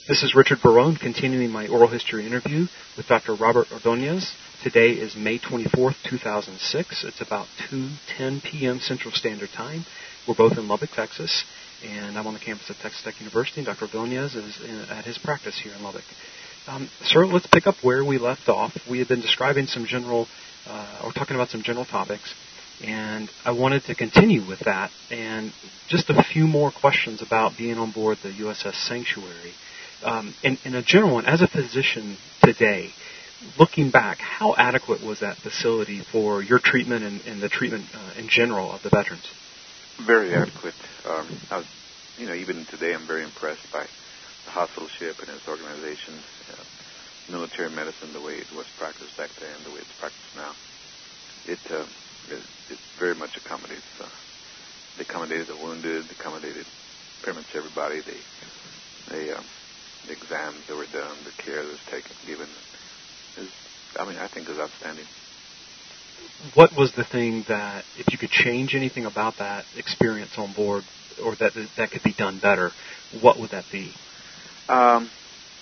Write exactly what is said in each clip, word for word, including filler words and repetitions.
This is Richard Barone continuing my oral history interview with Doctor Robert Ordonez. Today is May twenty-fourth, two thousand six. It's about two ten p.m. Central Standard Time. We're both in Lubbock, Texas, and I'm on the campus of Texas Tech University. Doctor Ordonez is in, at his practice here in Lubbock. Um, sir, let's pick up where we left off. We had been describing some general, uh, or talking about some general topics, and I wanted to continue with that, and just a few more questions about being on board the U S S Sanctuary. Um, in, in a general one, as a physician today, looking back, how adequate was that facility for your treatment and, and the treatment uh, in general of the veterans? Very adequate. Um, I was, you know, even today I'm very impressed by the hospital ship and its organization, uh, military medicine, the way it was practiced back then, the way it's practiced now. It, uh, it, it very much accommodates. Uh, they accommodated the wounded, they accommodated pretty much everybody. They, they, um, the exams that were done, the care that was taken, given, is, I mean, I think is outstanding. What was the thing that, if you could change anything about that experience on board, or that that could be done better, what would that be? Um,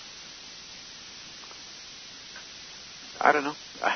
I don't know.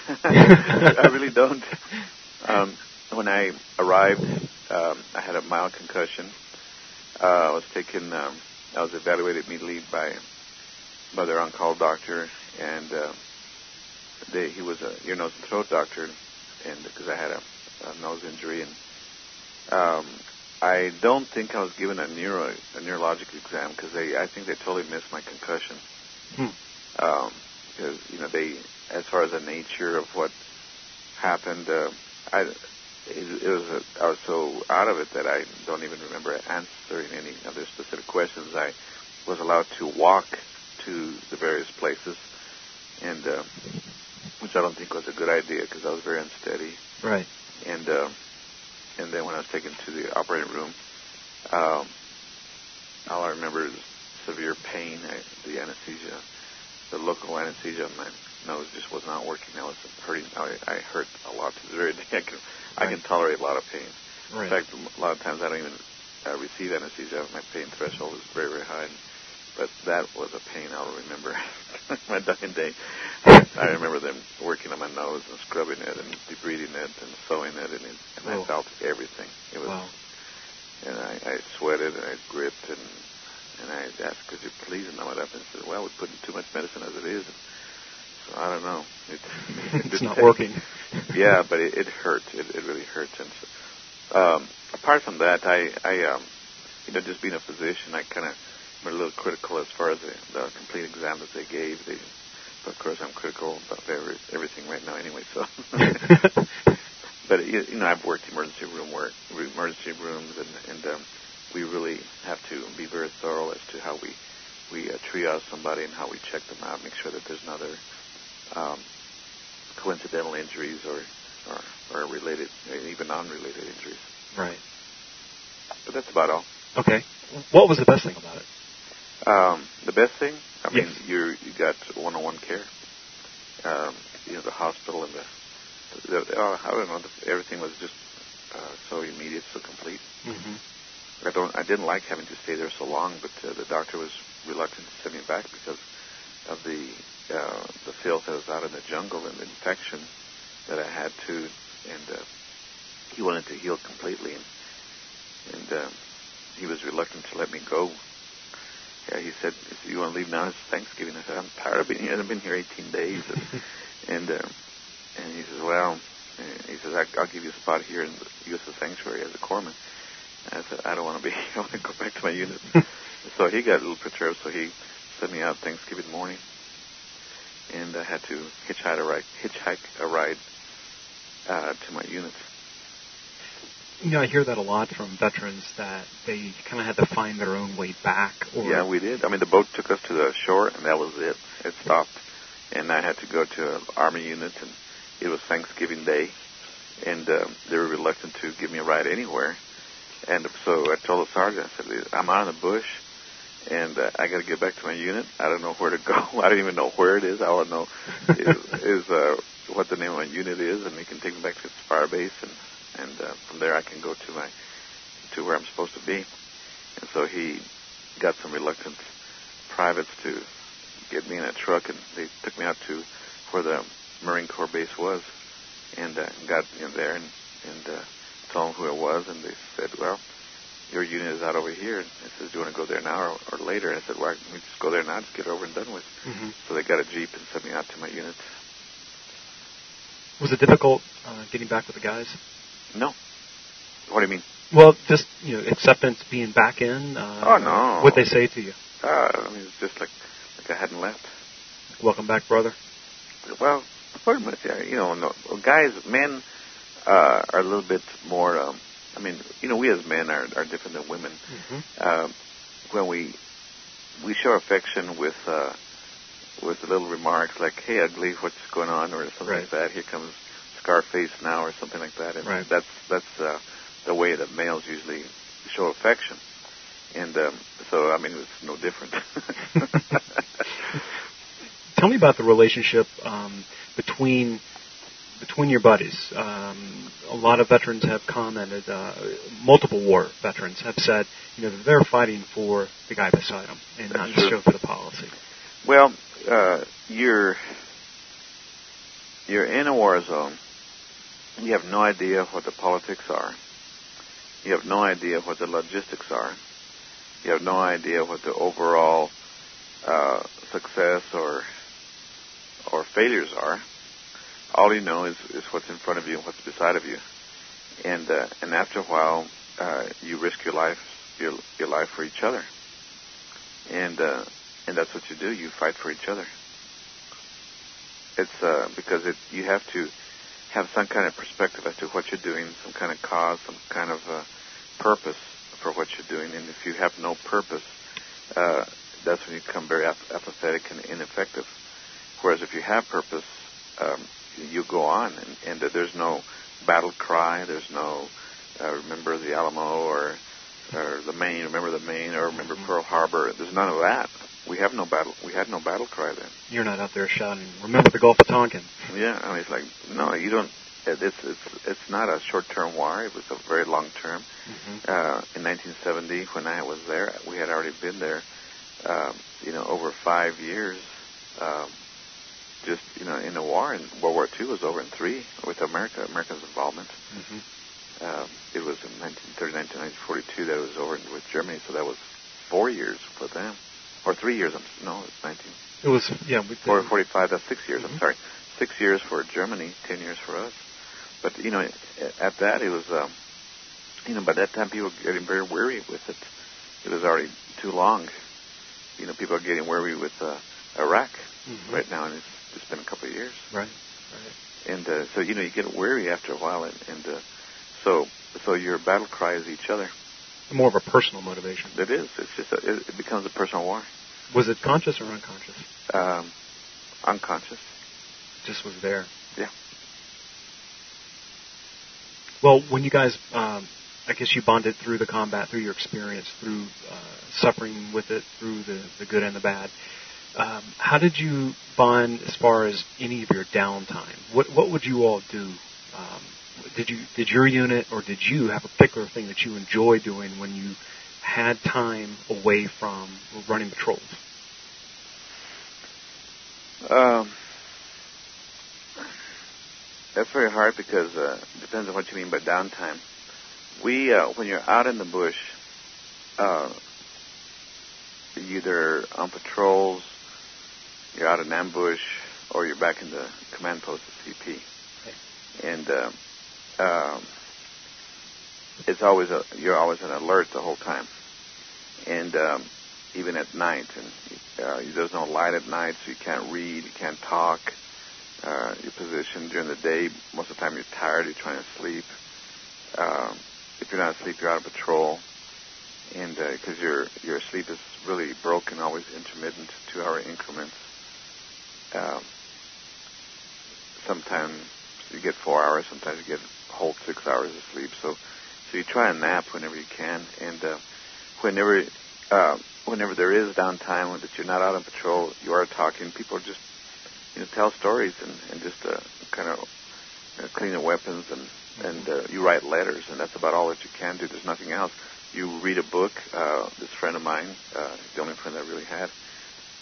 I really don't. Um, when I arrived, um, I had a mild concussion. Uh, I was taken. Um, I was evaluated immediately by by their on-call doctor, and uh, they, he was a ear, nose, and throat doctor, and because I had a, a nose injury, and um, I don't think I was given a neuro a neurological exam because they I think they totally missed my concussion. Hmm. Um, because you know they, as far as the nature of what happened, uh, I it, it was a, I was so out of it that I don't even remember answering any of their specific questions. I was allowed to walk to the various places, and uh, which I don't think was a good idea because I was very unsteady. Right. And uh, and then when I was taken to the operating room, um, all I remember is severe pain. I, the anesthesia, the local anesthesia on my nose just was not working. I was hurting. I, I hurt a lot to the very day. I can, I can tolerate a lot of pain. Right. In fact, a lot of times I don't even uh, receive anesthesia. My pain threshold is very, very high. But that was a pain I'll remember my dying day. I remember them working on my nose and scrubbing it and debriding it and sewing it, and, it, and I felt everything. It was, wow. And I, I sweated and I gripped, and and I asked, could you please numb it up? And he said, well, we put in too much medicine as it is. So I don't know. It, it it's not take, working. Yeah, but it, it hurt. It, it really hurt. And so, um, apart from that, I, I um, you know, just being a physician, I kind of I'm a little critical as far as the, the complete exam that they gave. They, of course, I'm critical about every, everything right now anyway. So, but you, you know, I've worked emergency room work, emergency rooms, and, and um, we really have to be very thorough as to how we we uh, triage somebody and how we check them out, make sure that there's no other um, coincidental injuries or, or or related, even non-related injuries. Right. But that's about all. Okay. What was the best thing about it? Um, the best thing, I mean, yes. you you got one-on-one care. Um, you know, the hospital and the, the, the oh, I don't know, the, everything was just uh, so immediate, so complete. Mm-hmm. I don't, I didn't like having to stay there so long, but uh, the doctor was reluctant to send me back because of the uh, the filth that was out in the jungle and the infection that I had to, and uh, he wanted to heal completely, and, and uh, he was reluctant to let me go. Yeah, he said, he said, you want to leave now? It's Thanksgiving. I said, I'm tired of being here. I've been here eighteen days. And and, uh, and he says, well, he says, I, I'll give you a spot here in the U S S Sanctuary as a corpsman. And I said, I don't want to be here. I want to go back to my unit. So he got a little perturbed, so he sent me out Thanksgiving morning. And I had to hitchhike a ride, hitchhike a ride uh, to my unit. You know, I hear that a lot from veterans, that they kind of had to find their own way back. Or yeah, we did. I mean, the boat took us to the shore, and that was it. It stopped. And I had to go to an Army unit, and it was Thanksgiving Day. And um, they were reluctant to give me a ride anywhere. And so I told the sergeant, I said, I'm out in the bush, and uh, I got to get back to my unit. I don't know where to go. I don't even know where it is. I don't know is, is uh, what the name of my unit is, and they can take me back to its fire base, and and uh, from there I can go to my to where I'm supposed to be. And so he got some reluctance privates to get me in a truck, and they took me out to where the Marine Corps base was, and uh, got in there and, and uh, told them who it was, and they said, well, your unit is out over here. And I said, do you want to go there now or, or later? And I said, well, we just go there now, just get it over and done with. Mm-hmm. So they got a Jeep and sent me out to my unit. Was it difficult uh, getting back with the guys? No. What do you mean? Well, just, you know, acceptance, being back in. Uh, oh, no. What'd they say to you? Uh, I mean, it's just like, like I hadn't left. Welcome back, brother. Well, pretty much, yeah. You know, no, guys, men uh, are a little bit more, um, I mean, you know, we as men are, are different than women. Mm-hmm. Uh, when we we show affection with uh, with little remarks like, hey, ugly, what's going on, or something right. like that. Here comes Scarface now, or something like that. And right. that's that's uh, the way that males usually show affection. And um, so, I mean, it's no different. Tell me about the relationship um, between between your buddies. Um, a lot of veterans have commented, uh, multiple war veterans have said, you know, that they're fighting for the guy beside them and That's not true. necessarily for the policy. Well, uh, you're you're in a war zone. You have no idea what the politics are. You have no idea what the logistics are. You have no idea what the overall uh, success or or failures are. All you know is, is what's in front of you and what's beside of you. And uh, and after a while, uh, you risk your life your your life for each other. And uh, and that's what you do. You fight for each other. It's uh, because it you have to have some kind of perspective as to what you're doing, some kind of cause, some kind of uh, purpose for what you're doing. And if you have no purpose, uh, that's when you become very ap- apathetic and ineffective. Whereas if you have purpose, um, you go on, and, and uh, there's no battle cry, there's no uh, remember the Alamo or or the Maine, remember the Maine, or remember Pearl Harbor. There's none of that. We have no battle. We had no battle cry then. You're not out there shouting, remember the Gulf of Tonkin. Yeah, I mean, it's like, no, you don't. It's it's it's not a short-term war. It was a very long-term. Mm-hmm. Uh, in nineteen seventy, when I was there, we had already been there, um, you know, over five years. Um, just, you know, in the war, and World War Two was over in three with America, America's involvement. Mm-hmm. Um, it was in nineteen thirty-nine to nineteen forty-two that it was over with Germany, so that was four years for them. Or three years, I'm, no, it's nineteen. It was, yeah. We Or forty-five, that's six years, mm-hmm. I'm sorry. Six years for Germany, ten years for us. But, you know, at that, it was, um, you know, by that time people were getting very weary with it. It was already too long. You know, people are getting weary with uh, Iraq mm-hmm. right now, and it's just been a couple of years. Right, right. And uh, so, you know, you get weary after a while, and, and uh, so so your battle cry is each other. More of a personal motivation. It is. It's just a, it, it becomes a personal war. Was it conscious or unconscious? Um, unconscious. Just was there. Yeah. Well, when you guys, um, I guess you bonded through the combat, through your experience, through uh, suffering with it, through the, the good and the bad. Um, how did you bond as far as any of your downtime? What what would you all do? Um, did you did your unit or did you have a particular thing that you enjoy doing when you had time away from running patrols? Um, that's very hard because uh, it depends on what you mean by downtime. We, uh, when you're out in the bush, uh, either on patrols, you're out in ambush, or you're back in the command post at C P. Okay. And uh, um, it's always a, you're always on alert the whole time, and um, even at night. And uh, there's no light at night, so you can't read, you can't talk. Uh, your position during the day, most of the time you're tired, you're trying to sleep. Um, if you're not asleep, you're out of patrol, and because uh, your your sleep is really broken, always intermittent, two-hour increments. Um, sometimes you get four hours, sometimes you get a whole six hours of sleep. So, so you try and nap whenever you can, and uh, whenever uh, whenever there is downtime that you're not out on patrol, you are talking. People just you know tell stories and and just uh, kind of you know, clean the weapons and. And uh, you write letters, and that's about all that you can do. There's nothing else. You read a book. Uh, this friend of mine, uh, the only friend I really had,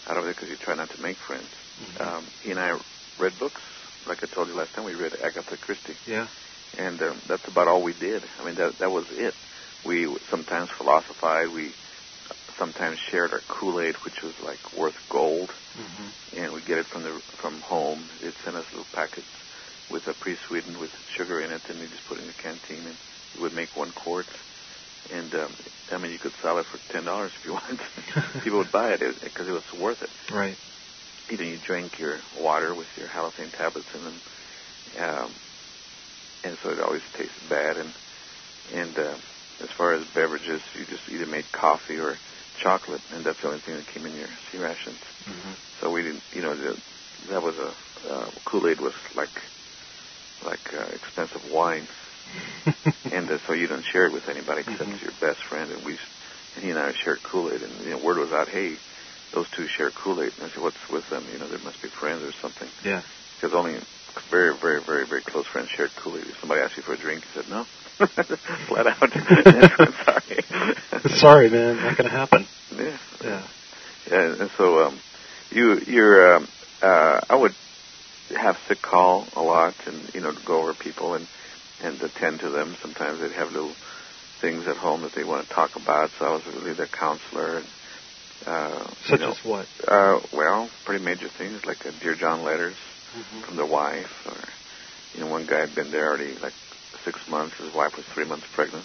out of it because you try not to make friends. Mm-hmm. Um, he and I read books. Like I told you last time, we read Agatha Christie. Yeah. And um, that's about all we did. I mean, that that was it. We sometimes philosophized. We sometimes shared our Kool-Aid, which was like worth gold. Mm-hmm. And we'd get it from the from home. They'd send us little packets with a pre-sweetened with sugar in it, and we just put it in the canteen, and we would make one quart. And um, I mean, you could sell it for ten dollars if you wanted. People would buy it because it, it was worth it. Right. You know, you drink your water with your halothane tablets in them, um, and so it always tasted bad. And and uh, as far as beverages, you just either made coffee or chocolate, and that's the only thing that came in your sea rations. Mm-hmm. So we didn't, you know, the, that was a uh, Kool-Aid was like like uh, expensive wine, and uh, so you didn't share it with anybody except mm-hmm. your best friend. And we, and he and I shared Kool-Aid, and you know, word was out, hey, those two share Kool-Aid. And I said, what's with them? You know, there must be friends or something. Yeah. Because only very, very, very, very close friends shared Kool-Aid. If somebody asked you for a drink, you said no. Flat out. I'm sorry. Sorry, man. Not going to happen. Yeah. Yeah. Yeah. And so um, you, you're, um, uh, I would have sick call a lot, and you know, to go over people and and attend to them. Sometimes they'd have little things at home that they want to talk about. So I was really their counselor. And, uh, Such you know, as what? Uh, well, pretty major things like uh, Dear John letters mm-hmm. from their wife, or you know, one guy had been there already like six months. His wife was three months pregnant,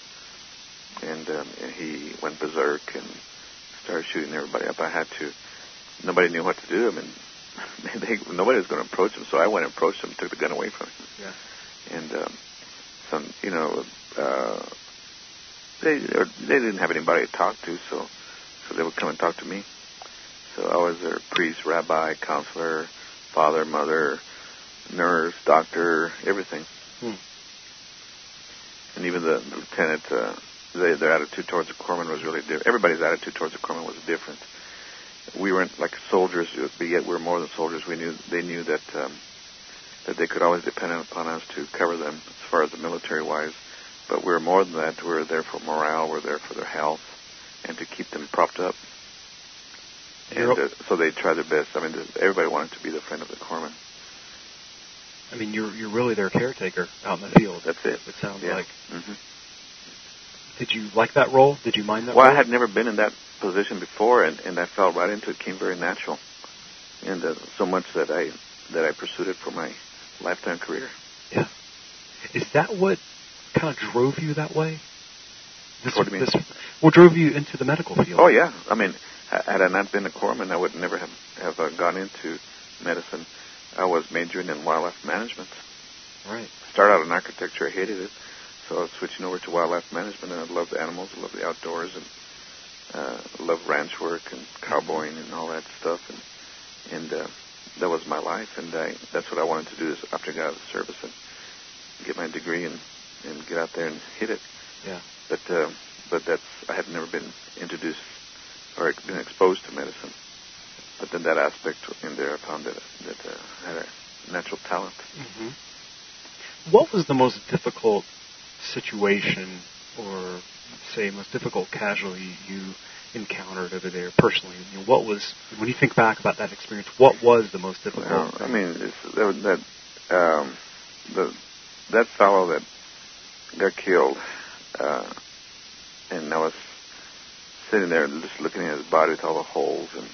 and, um, and he went berserk and started shooting everybody up. I had to. Nobody knew what to do. I mean, they, nobody was going to approach him, so I went and approached him, took the gun away from him. Yeah. And um, some, you know, uh, they or they didn't have anybody to talk to, so so they would come and talk to me. So I was their priest, rabbi, counselor, father, mother, nurse, doctor, everything. Hmm. And even the, the lieutenant, uh, they, their attitude towards the corpsman was really different. Everybody's attitude towards the corpsman was different. We weren't like soldiers, but yet we were more than soldiers. We knew they knew that um, that they could always depend upon us to cover them as far as the military-wise. But we were more than that. We were there for morale. We were there for their health and to keep them propped up. And uh, so they tried their best. I mean, everybody wanted to be the friend of the corpsman. I mean, you're you're really their caretaker out in the field. That's it. It sounds yeah. like. Mm-hmm. Did you like that role? Did you mind that well, role? Well, I had never been in that position before, and, and I fell right into it. It came very natural, and uh, so much that I that I pursued it for my lifetime career. Yeah. Is that what kind of drove you that way? This, what do you mean? This, what drove you into the medical field? Oh, yeah. I mean, had I not been a corpsman, I would never have, have uh, gone into medicine. I was majoring in wildlife management. Right. Started out in architecture. I hated it. So I was switching over to wildlife management, and I loved animals. I loved the outdoors, and uh, loved ranch work and cowboying and all that stuff. And, and uh, that was my life, and I, that's what I wanted to do is after I got out of the service and get my degree and, and get out there and hit it. Yeah. But uh, but that's I had never been introduced or been exposed to medicine. But then that aspect in there, I found that that uh, I had a natural talent. Mm-hmm. What was the most difficult situation, or say most difficult casualty you encountered over there personally? You know, what was, when you think back about that experience, what was the most difficult? Well, I mean, it's, that that um, the that fellow that got killed, uh, and I was sitting there just looking at his body with all the holes and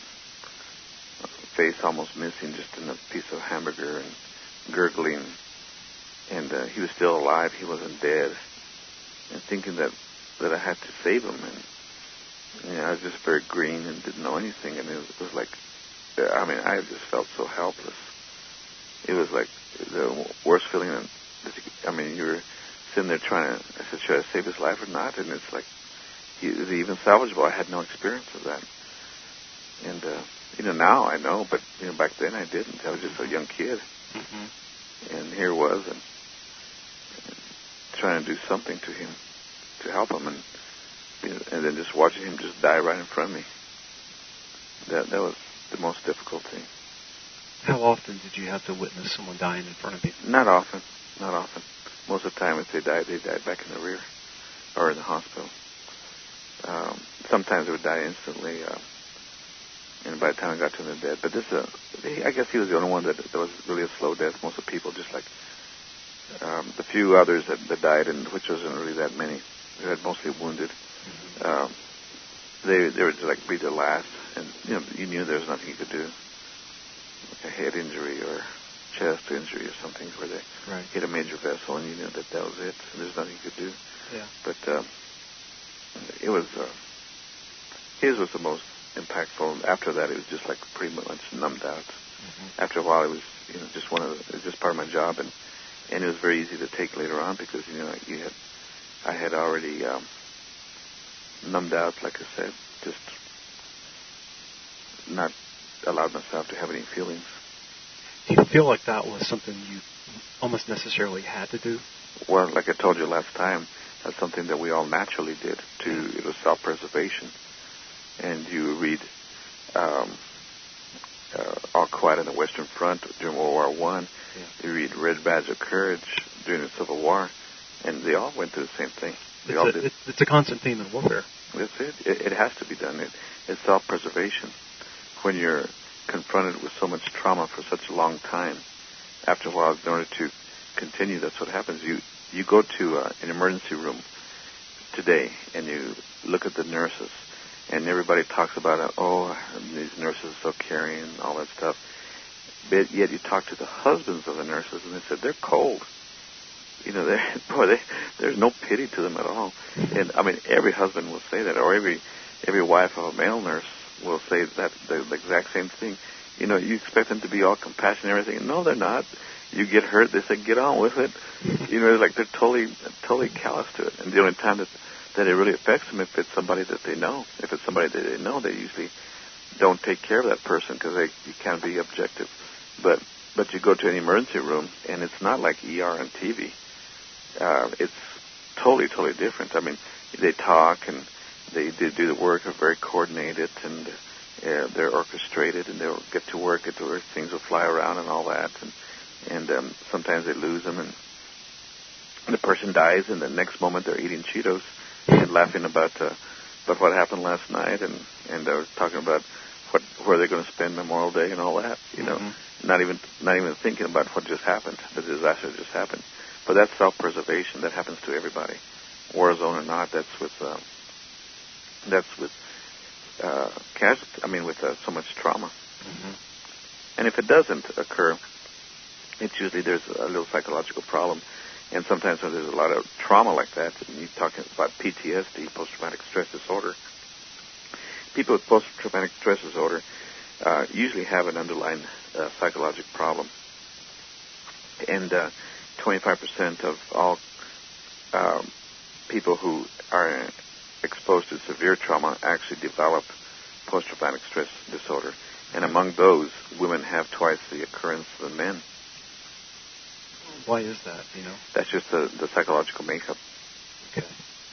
face almost missing, just in a piece of hamburger and gurgling, and uh, he was still alive. He wasn't dead, and thinking that that I had to save him, and you know, I was just very green and didn't know anything, and it was, it was like, I mean, I just felt so helpless. It was like the worst feeling. That you, I mean, you're sitting there trying to, I said, should I save his life or not? And it's like, is it even salvageable? I had no experience of that. And, uh, you know, now I know, but, you know, back then I didn't. I was just a young kid. Mm-hmm. And here was, and, and trying to do something to him, to help him, and, you know, and then just watching him just die right in front of me. That that was the most difficult thing. How often did you have to witness someone dying in front of you? Not often. Not often. Most of the time, if they died, they died back in the rear or in the hospital. Um, sometimes they would die instantly. Uh, and by the time I got to him, they're dead. But this, uh, he, I guess he was the only one that, that was really a slow death. Most of the people, just like um, the few others that, that died, and which wasn't really that many, they had mostly wounded. Mm-hmm. Um, they they were just like breathe their last, and you know you knew there was nothing you could do, like a head injury or chest injury or something where they right. hit a major vessel, and you knew that that was it. And there's nothing you could do. Yeah. But um, it was uh, his was the most impactful. After that, it was just like pretty much numbed out. Mm-hmm. After a while, it was you know just one of the, it was just part of my job, and and it was very easy to take later on because you know you had I had already um, numbed out, like I said, just not allowed myself to have any feelings. Do you feel like that was something you almost necessarily had to do? Well, like I told you last time, that's something that we all naturally did. To it was self-preservation. And you read um, uh, All Quiet on the Western Front during World War One. Yeah. You read Red Badge of Courage during the Civil War, and they all went through the same thing. They it's, all a, did. It's, it's a constant theme in warfare. That's it. It, it has to be done. It, it's self-preservation. When you're confronted with so much trauma for such a long time, after a while, in order to continue, that's what happens. You you go to uh, an emergency room today, and you look at the nurses, and everybody talks about, uh, oh, these nurses are so caring and all that stuff. But yet you talk to the husbands of the nurses, and they said they're cold. You know, they boy, they, there's no pity to them at all. And I mean, every husband will say that, or every every wife of a male nurse will say that the, the exact same thing. You know, you expect them to be all compassionate and everything. No, they're not. You get hurt, they say, get on with it. You know, it's like they're totally, totally callous to it. And the only time that, that it really affects them if it's somebody that they know. If it's somebody that they know, they usually don't take care of that person because they you can't be objective. But but you go to an emergency room, and it's not like E R on T V. Uh, it's totally, totally different. I mean, they talk, and they, they do the work, are very coordinated, and uh, they're orchestrated, and they'll get to work, get to work, things will fly around and all that. And And um, sometimes they lose them, and the person dies, and the next moment they're eating Cheetos and laughing about uh, about what happened last night, and and uh, talking about what where they're going to spend Memorial Day and all that. You know, mm-hmm. not even not even thinking about what just happened, the disaster that just happened. But that's self-preservation. That happens to everybody, war zone or not. That's with uh, that's with uh, casualty. I mean, with uh, so much trauma. Mm-hmm. And if it doesn't occur, it's usually there's a little psychological problem. And sometimes when there's a lot of trauma like that, and you're talking about P T S D, post-traumatic stress disorder, people with post-traumatic stress disorder uh, usually have an underlying uh, psychological problem. And uh, twenty-five percent of all um, people who are exposed to severe trauma actually develop post-traumatic stress disorder. And among those, women have twice the occurrence than men. Why is that, you know? That's just the, the psychological makeup. Okay.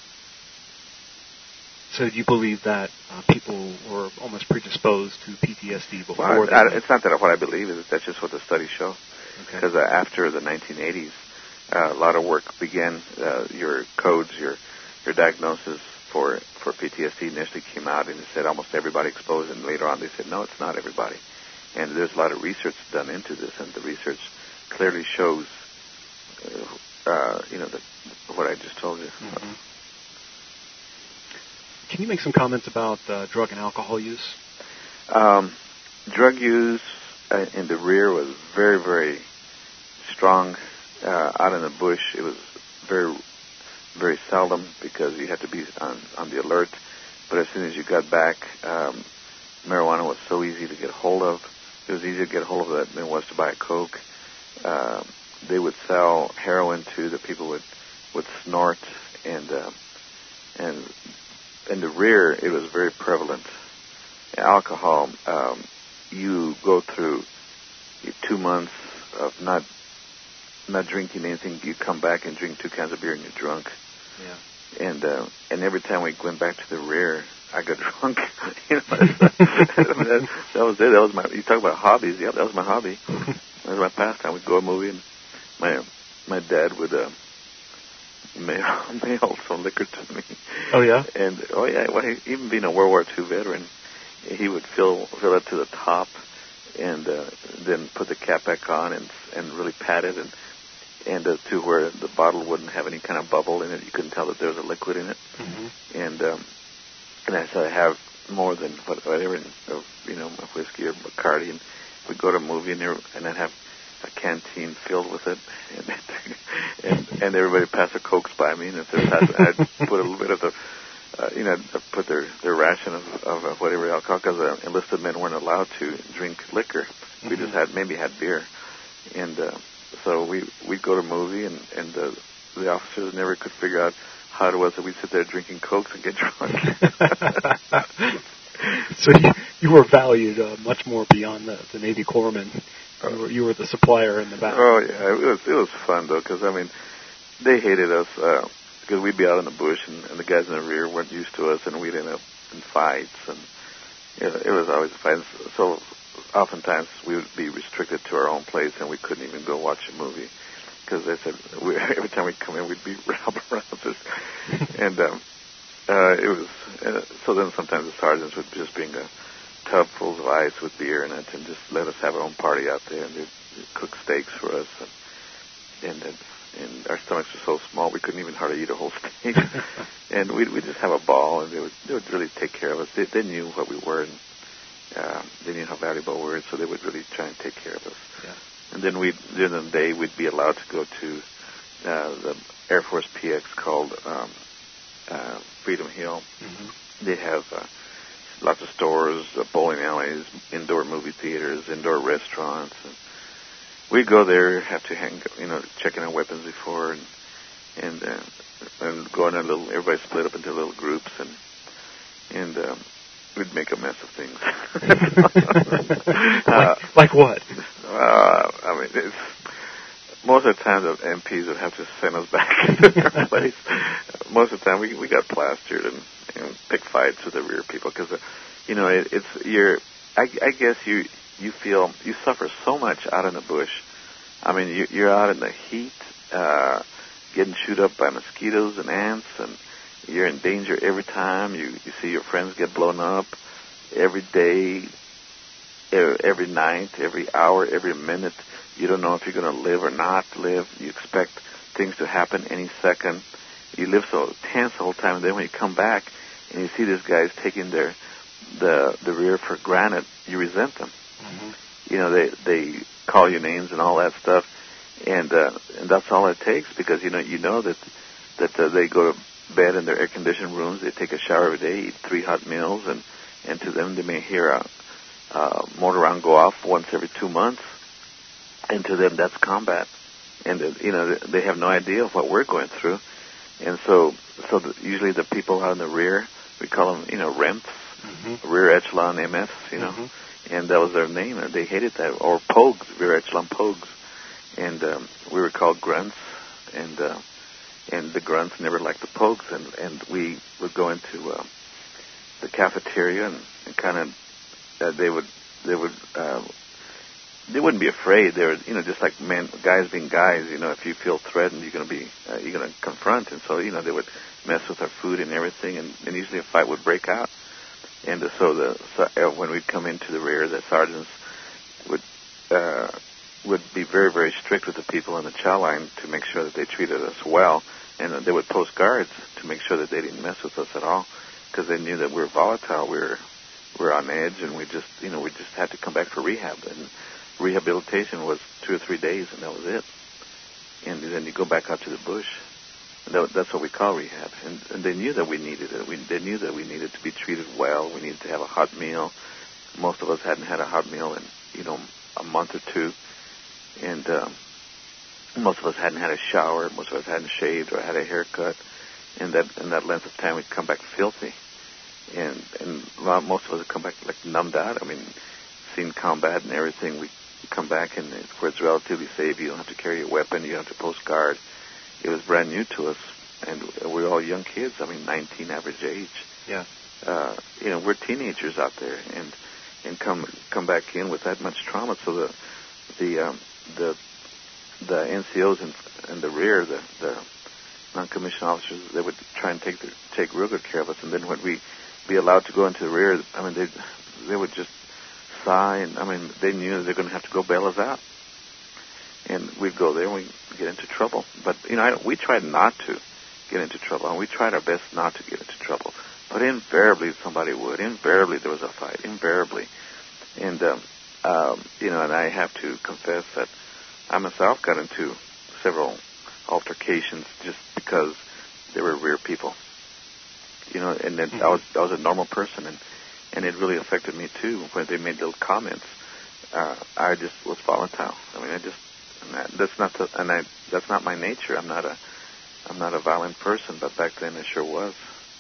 So do you believe that uh, people were almost predisposed to P T S D before? Well, I, I, it's not that what I believe. Is that's just what the studies show. Because okay. uh, after the nineteen eighties, uh, a lot of work began. Uh, your codes, your your diagnosis for, for P T S D initially came out, and it said almost everybody exposed, and later on they said, no, it's not everybody. And there's a lot of research done into this, and the research clearly shows Uh, uh, you know, the, what I just told you. Mm-hmm. Can you make some comments about uh, drug and alcohol use? Um, drug use uh, in the rear was very, very strong. Uh, out in the bush, it was very, very seldom because you had to be on, on the alert. But as soon as you got back, um, marijuana was so easy to get hold of. It was easier to get hold of it than it was to buy a Coke. Uh, They would sell heroin to the people would would snort, and uh, and in the rear it was very prevalent. Alcohol, um, you go through two months of not not drinking anything. You come back and drink two cans of beer and you're drunk. Yeah. And uh, and every time we went back to the rear, I got drunk. you know, that, that was it. That was my. You talk about hobbies. Yeah, that was my hobby. That was my pastime. We'd go to a movie and My my dad would uh, mail mail some liquor to me. Oh yeah. And oh yeah, well, he, even being a World War Two veteran, he would fill fill it to the top, and uh, then put the cap back on and and really pat it and and uh, to where the bottle wouldn't have any kind of bubble in it. You couldn't tell that there was a liquid in it. Mm-hmm. And um, and I said I have more than whatever, uh, you know, whiskey or Bacardi, and we'd go to a movie and there, and I'd have a canteen filled with it, and and, and everybody pass their Cokes by me, and if there was, I'd put a little bit of the, uh, you know, I'd put their their ration of, of uh, whatever alcohol, because uh, enlisted men weren't allowed to drink liquor. Mm-hmm. We just had maybe had beer, and uh, so we we'd go to a movie, and and uh, the officers never could figure out how it was that we'd sit there drinking Cokes and get drunk. So you, you were valued uh, much more beyond the, the Navy corpsmen. You were, you were the supplier in the back. Oh yeah, it was it was fun though, because I mean, they hated us uh, because we'd be out in the bush, and, and the guys in the rear weren't used to us, and we'd end up in fights, and you know, it was always fights. So oftentimes we would be restricted to our own place, and we couldn't even go watch a movie. Because they said we, every time we'd come in, we'd be rabble rousers, and um, uh, it was uh, so. Then sometimes the sergeants would just bring a tub full of ice with beer in it, and just let us have our own party out there, and they'd, they'd cook steaks for us, and and, and our stomachs were so small we couldn't even hardly eat a whole steak, and we'd we just have a ball, and they would they would really take care of us. They, they knew what we were, and uh, they knew how valuable we were, so they would really try and take care of us. Yeah. And then we, during the day, we'd be allowed to go to uh, the Air Force P X called um, uh, Freedom Hill. Mm-hmm. They have uh, lots of stores, uh, bowling alleys, indoor movie theaters, indoor restaurants. And we'd go there, have to hang, you know, check in our weapons before, and and uh, and go in a little. Everybody split up into little groups, and and um, we'd make a mess of things. like, uh, like what? Uh, I mean, it's, most of the time the M Ps would have to send us back to their place. Most of the time we we got plastered and, and pick fights with the rear people because, uh, you know, it, it's you're. I, I guess you you feel you suffer so much out in the bush. I mean, you, you're out in the heat, uh, getting chewed up by mosquitoes and ants, and you're in danger every time. You you see your friends get blown up every day. Every night, every hour, every minute. You don't know if you're going to live or not live. You expect things to happen any second. You live so tense the whole time, and then when you come back and you see these guys taking their the the rear for granted, you resent them. Mm-hmm. You know, they they call you names and all that stuff, and uh, and that's all it takes, because you know you know that that uh, they go to bed in their air conditioned rooms, they take a shower every day, eat three hot meals, and and to them they may hear a Uh, motor round go off once every two months, and to them that's combat, and uh, you know they have no idea of what we're going through, and so so the, usually the people out in the rear, we call them you know R E M Fs, mm-hmm. rear echelon M Fs, you know, mm-hmm. and that was their name. They hated that, or Pogues, rear echelon Pogues, and um, we were called grunts, and uh, and the grunts never liked the Pogues, and and we would go into uh, the cafeteria and, and kind of. Uh, they would, they would, uh, they wouldn't be afraid. They were, you know, just like men, guys being guys. You know, if you feel threatened, you're going to be, uh, you're going to confront. And so, you know, they would mess with our food and everything, and, and usually a fight would break out. And uh, so the so, uh, when we'd come into the rear, the sergeants would uh, would be very, very strict with the people in the chow line to make sure that they treated us well, and uh, they would post guards to make sure that they didn't mess with us at all, because they knew that we were volatile. We were We're on edge, and we just, you know, we just had to come back for rehab. And rehabilitation was two or three days, and that was it. And then you go back out to the bush. And that, that's what we call rehab. And, and they knew that we needed it. We, they knew that we needed to be treated well. We needed to have a hot meal. Most of us hadn't had a hot meal in, you know, a month or two. And um, most of us hadn't had a shower. Most of us hadn't shaved or had a haircut. And that, in that length of time, we'd come back filthy. And and most of us come back like numbed out. I mean, seen combat and everything. We come back, and where it's relatively safe, you don't have to carry a weapon, you don't have to post guard. It was brand new to us, and we were all young kids. I mean, nineteen average age. Yeah. Uh, you know, we're teenagers out there, and and come come back in with that much trauma. So the the um, the the N C Os in, in the rear, the the non-commissioned officers, they would try and take the, take real good care of us. And then when we be allowed to go into the rear, I mean, they, they would just sigh, and I mean, they knew they're going to have to go bail us out. And we'd go there and we'd get into trouble. But, you know, I, we tried not to get into trouble, and we tried our best not to get into trouble. But invariably somebody would. Invariably there was a fight. Invariably. And, um, um, you know, and I have to confess that I myself got into several altercations just because they were rear people. You know, and then mm-hmm. I was I was a normal person, and, and it really affected me too when they made little comments. Uh, I just was volatile. I mean, I just and that, that's not the, and I that's not my nature. I'm not a I'm not a violent person, but back then I sure was.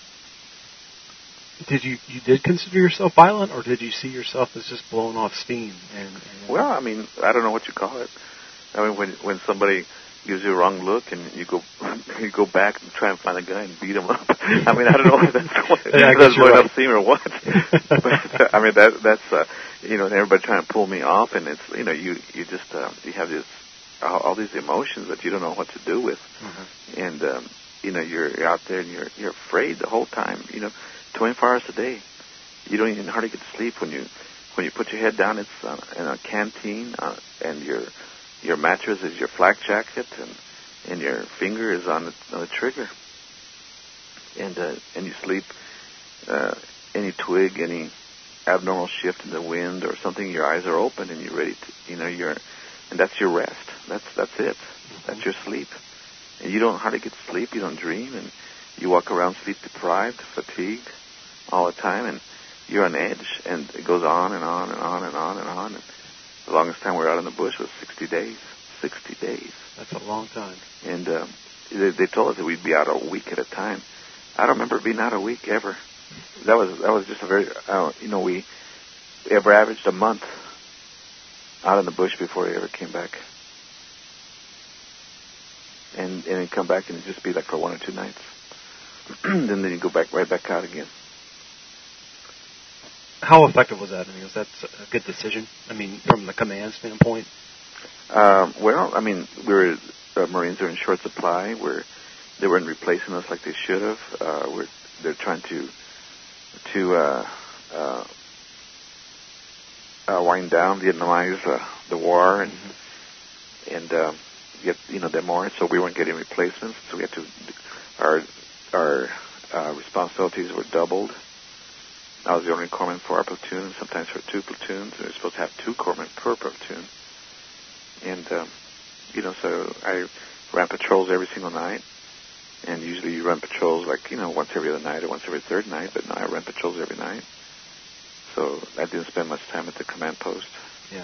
Did you you did consider yourself violent, or did you see yourself as just blowing off steam? And, and well, I mean, I don't know what you call it. I mean, when when somebody gives you a wrong look and you go you go back and try and find a guy and beat him up. I mean, I don't know if that's going, yeah, that's blowing right. off steam or what. But, I mean, that that's uh, you know, and everybody trying to pull me off, and it's you know, you you just uh, you have this all, all these emotions that you don't know what to do with, mm-hmm. and um, you know, you're out there and you're you're afraid the whole time. You know. twenty-four hours a day. You don't even hardly get to sleep when you when you put your head down. It's uh, in a canteen, uh, and your your mattress is your flak jacket, and and your finger is on the, on the trigger. And uh, and you sleep. Uh, any twig, any abnormal shift in the wind or something, your eyes are open and you're ready to. You know, you're, and that's your rest. That's that's it. Mm-hmm. That's your sleep. And you don't hardly get to sleep. You don't dream, and you walk around sleep deprived, fatigued all the time, and you're on edge, and it goes on and on and on and on and on. And the longest time we were out in the bush was sixty days. sixty days. That's a long time. And um, they, they told us that we'd be out a week at a time. I don't remember being out a week ever. That was that was just a very, uh, you know, we ever averaged a month out in the bush before we ever came back. And and then come back and it'd just be like for one or two nights. and then you go back right back out again. How effective was that? I mean, was that a good decision? I mean, from the command standpoint? Um, well, I mean, we were uh, Marines are in short supply. We're they weren't replacing us like they should have. Uh, we're they're trying to to uh, uh, uh, wind down, Vietnamize uh, the war, and mm-hmm. and uh, get you know them more. So we weren't getting replacements. So we had to our our uh, responsibilities were doubled. I was the only corpsman for our platoon, and sometimes for two platoons. We were supposed to have two corpsmen per platoon. And, um, you know, so I ran patrols every single night. And usually you run patrols like, you know, once every other night or once every third night. But no, I ran patrols every night. So I didn't spend much time at the command post. Yeah.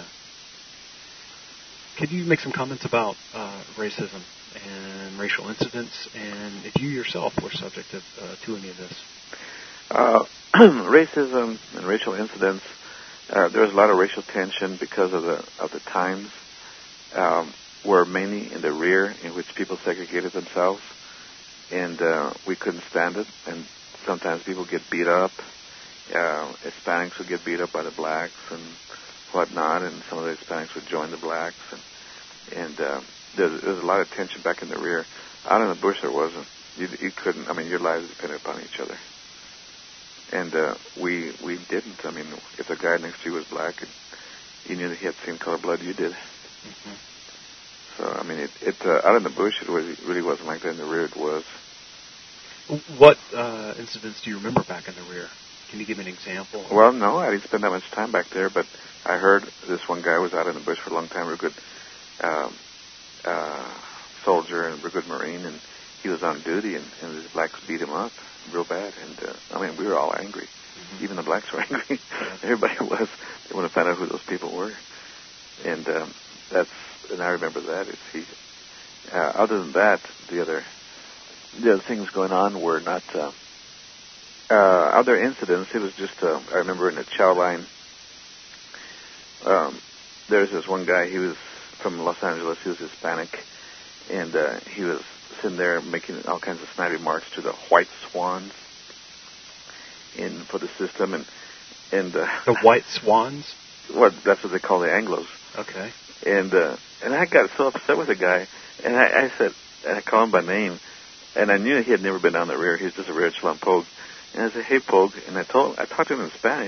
Could you make some comments about uh, racism and racial incidents, and if you yourself were subject of, uh, to any of this? Uh, racism and racial incidents. Uh, there was a lot of racial tension because of the of the times. Um, were mainly in the rear, in which people segregated themselves, and uh, we couldn't stand it. And sometimes people get beat up. Uh, Hispanics would get beat up by the blacks and whatnot, and some of the Hispanics would join the blacks, and and uh, there was a lot of tension back in the rear. Out in the bush, there wasn't. You, you couldn't. I mean, your lives depended upon each other. And uh, we we didn't. I mean, if the guy next to you was black, and you knew that he had the same color blood you did. Mm-hmm. So I mean, it, it uh, out in the bush, it really, really wasn't like that. In the rear, it was. What uh, incidents do you remember back in the rear? Can you give an example? Well, no, I didn't spend that much time back there, but I heard this one guy was out in the bush for a long time, real good um, uh, soldier and real good Marine, and he was on duty, and, and the blacks beat him up real bad, and uh, I mean, we were all angry. Mm-hmm. Even the blacks were angry. Everybody was. They wanted to find out who those people were, and um, that's and I remember that. It's he. Uh, other than that, the other the other things going on were not uh, uh, other incidents. It was just uh, I remember in the chow line. Um, there's this one guy. He was from Los Angeles. He was Hispanic, and uh, he was sitting there making all kinds of snide remarks to the white swans in for the system, and and uh, the white swans. Well, that's what they call the Anglos. Okay. And uh, and I got so upset with the guy, and I, I said, and I called him by name, and I knew he had never been down the rear. He was just a rear echelon Pogue, and I said, "Hey, Pogue," and I told I talked to him in Spanish,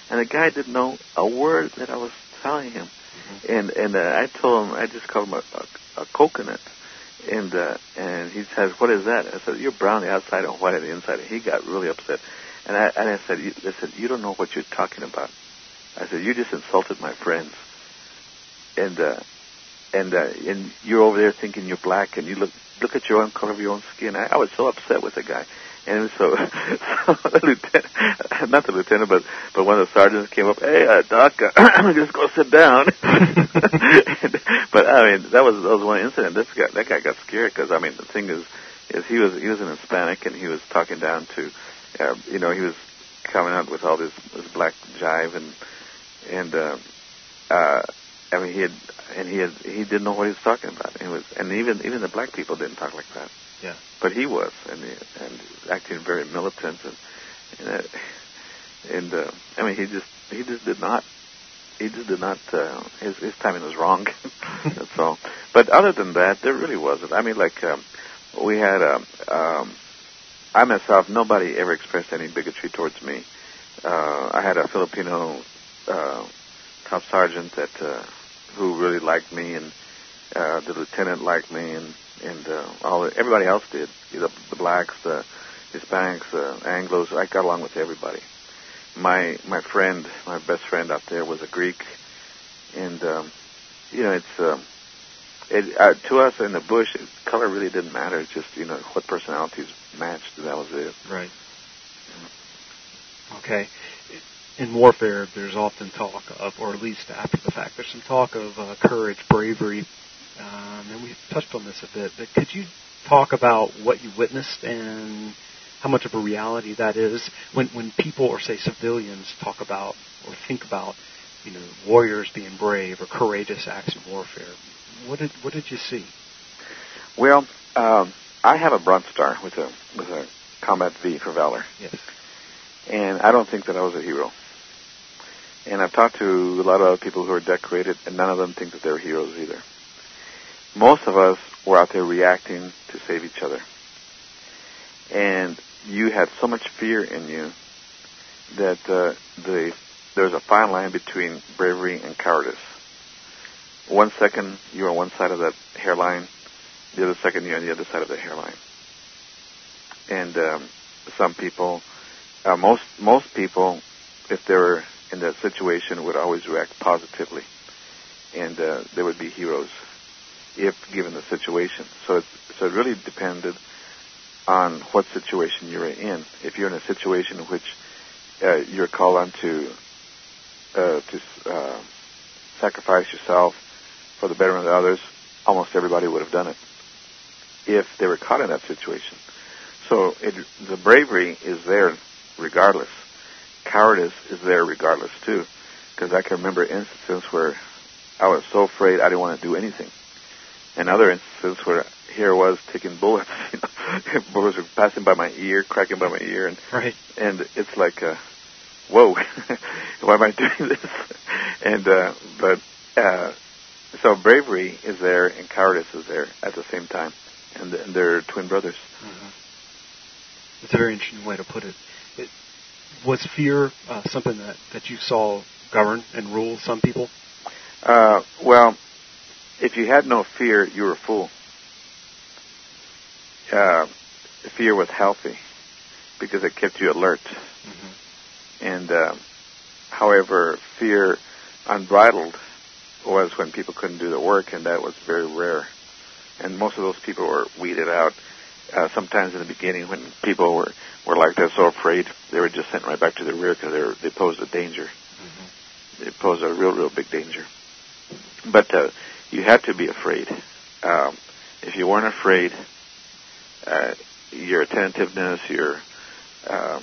and the guy didn't know a word that I was telling him. Mm-hmm. And and uh, I told him, I just called him a, a, a coconut. And uh, and he says, what is that? I said, you're brown on the outside and white on the inside. And he got really upset. And I and I said, you, I said, you don't know what you're talking about. I said, you just insulted my friends. And uh, and uh, and you're over there thinking you're black, and you look look at your own color of your own skin. I, I was so upset with the guy. And so, so the lieutenant, not the lieutenant, but, but one of the sergeants came up, hey, uh, Doc, uh, I'm just going to sit down. and, but, I mean, that was, that was one incident. This guy, that guy got scared because, I mean, the thing is, is he was, he was an Hispanic, and he was talking down to, uh, you know, he was coming out with all this, this black jive, and, and, uh, uh, I mean, he had, and he had, he didn't know what he was talking about. And it was, and even, even the black people didn't talk like that. Yeah. But he was, and he, and acting very militant, and and, uh, and uh, I mean, he just he just did not he just did not uh, his his timing was wrong. That's all. But other than that, there really wasn't. I mean, like um, we had um, um, I myself, nobody ever expressed any bigotry towards me. Uh, I had a Filipino uh, top sergeant that uh, who really liked me, and uh, the lieutenant liked me, and. And uh, all everybody else did. The, the blacks, the Hispanics, the Anglos. I got along with everybody. My my friend, my best friend out there was a Greek, and um, you know, it's uh, it, uh, to us in the bush, it, color really didn't matter. It's just you know what personalities matched. That was it. Right. Okay. In warfare, there's often talk of, or at least after the fact, there's some talk of uh, courage, bravery. Um, and we've touched on this a bit, but could you talk about what you witnessed and how much of a reality that is when when people, or say civilians, talk about or think about, you know, warriors being brave or courageous acts in warfare? What did what did you see? Well, um, I have a Bronze Star with a with a Combat V for Valor. Yes. And I don't think that I was a hero. And I've talked to a lot of other people who are decorated, and none of them think that they're heroes either. Most of us were out there reacting to save each other. And you had so much fear in you that uh, the there's a fine line between bravery and cowardice. One second you're on one side of that hairline, the other second you're on the other side of the hairline. And um, some people, uh, most most people, if they were in that situation, would always react positively, and uh, they would be heroes if given the situation. So it, so it really depended on what situation you were in. If you're in a situation in which uh, you're called on to uh, to uh, sacrifice yourself for the betterment of others, almost everybody would have done it if they were caught in that situation. So it, the bravery is there regardless. Cowardice is there regardless too, because I can remember instances where I was so afraid I didn't want to do anything. And other instances where here I was taking bullets, you know, bullets were passing by my ear, cracking by my ear, and right. and it's like, uh, whoa, why am I doing this? And uh, but uh, so bravery is there and cowardice is there at the same time, and, and they're twin brothers. Mm-hmm. It's a very interesting way to put it. it was fear uh, something that, that you saw govern and rule some people? Uh, well. If you had no fear, you were a fool. Uh, fear was healthy because it kept you alert. Mm-hmm. And, uh, however, fear unbridled was when people couldn't do the work, and that was very rare. And most of those people were weeded out. Uh, sometimes in the beginning, when people were, were like that, so afraid, they were just sent right back to the rear because they, were, they posed a danger. Mm-hmm. They posed a real, real big danger. But uh, you had to be afraid. Um, if you weren't afraid, uh, your attentiveness, your uh,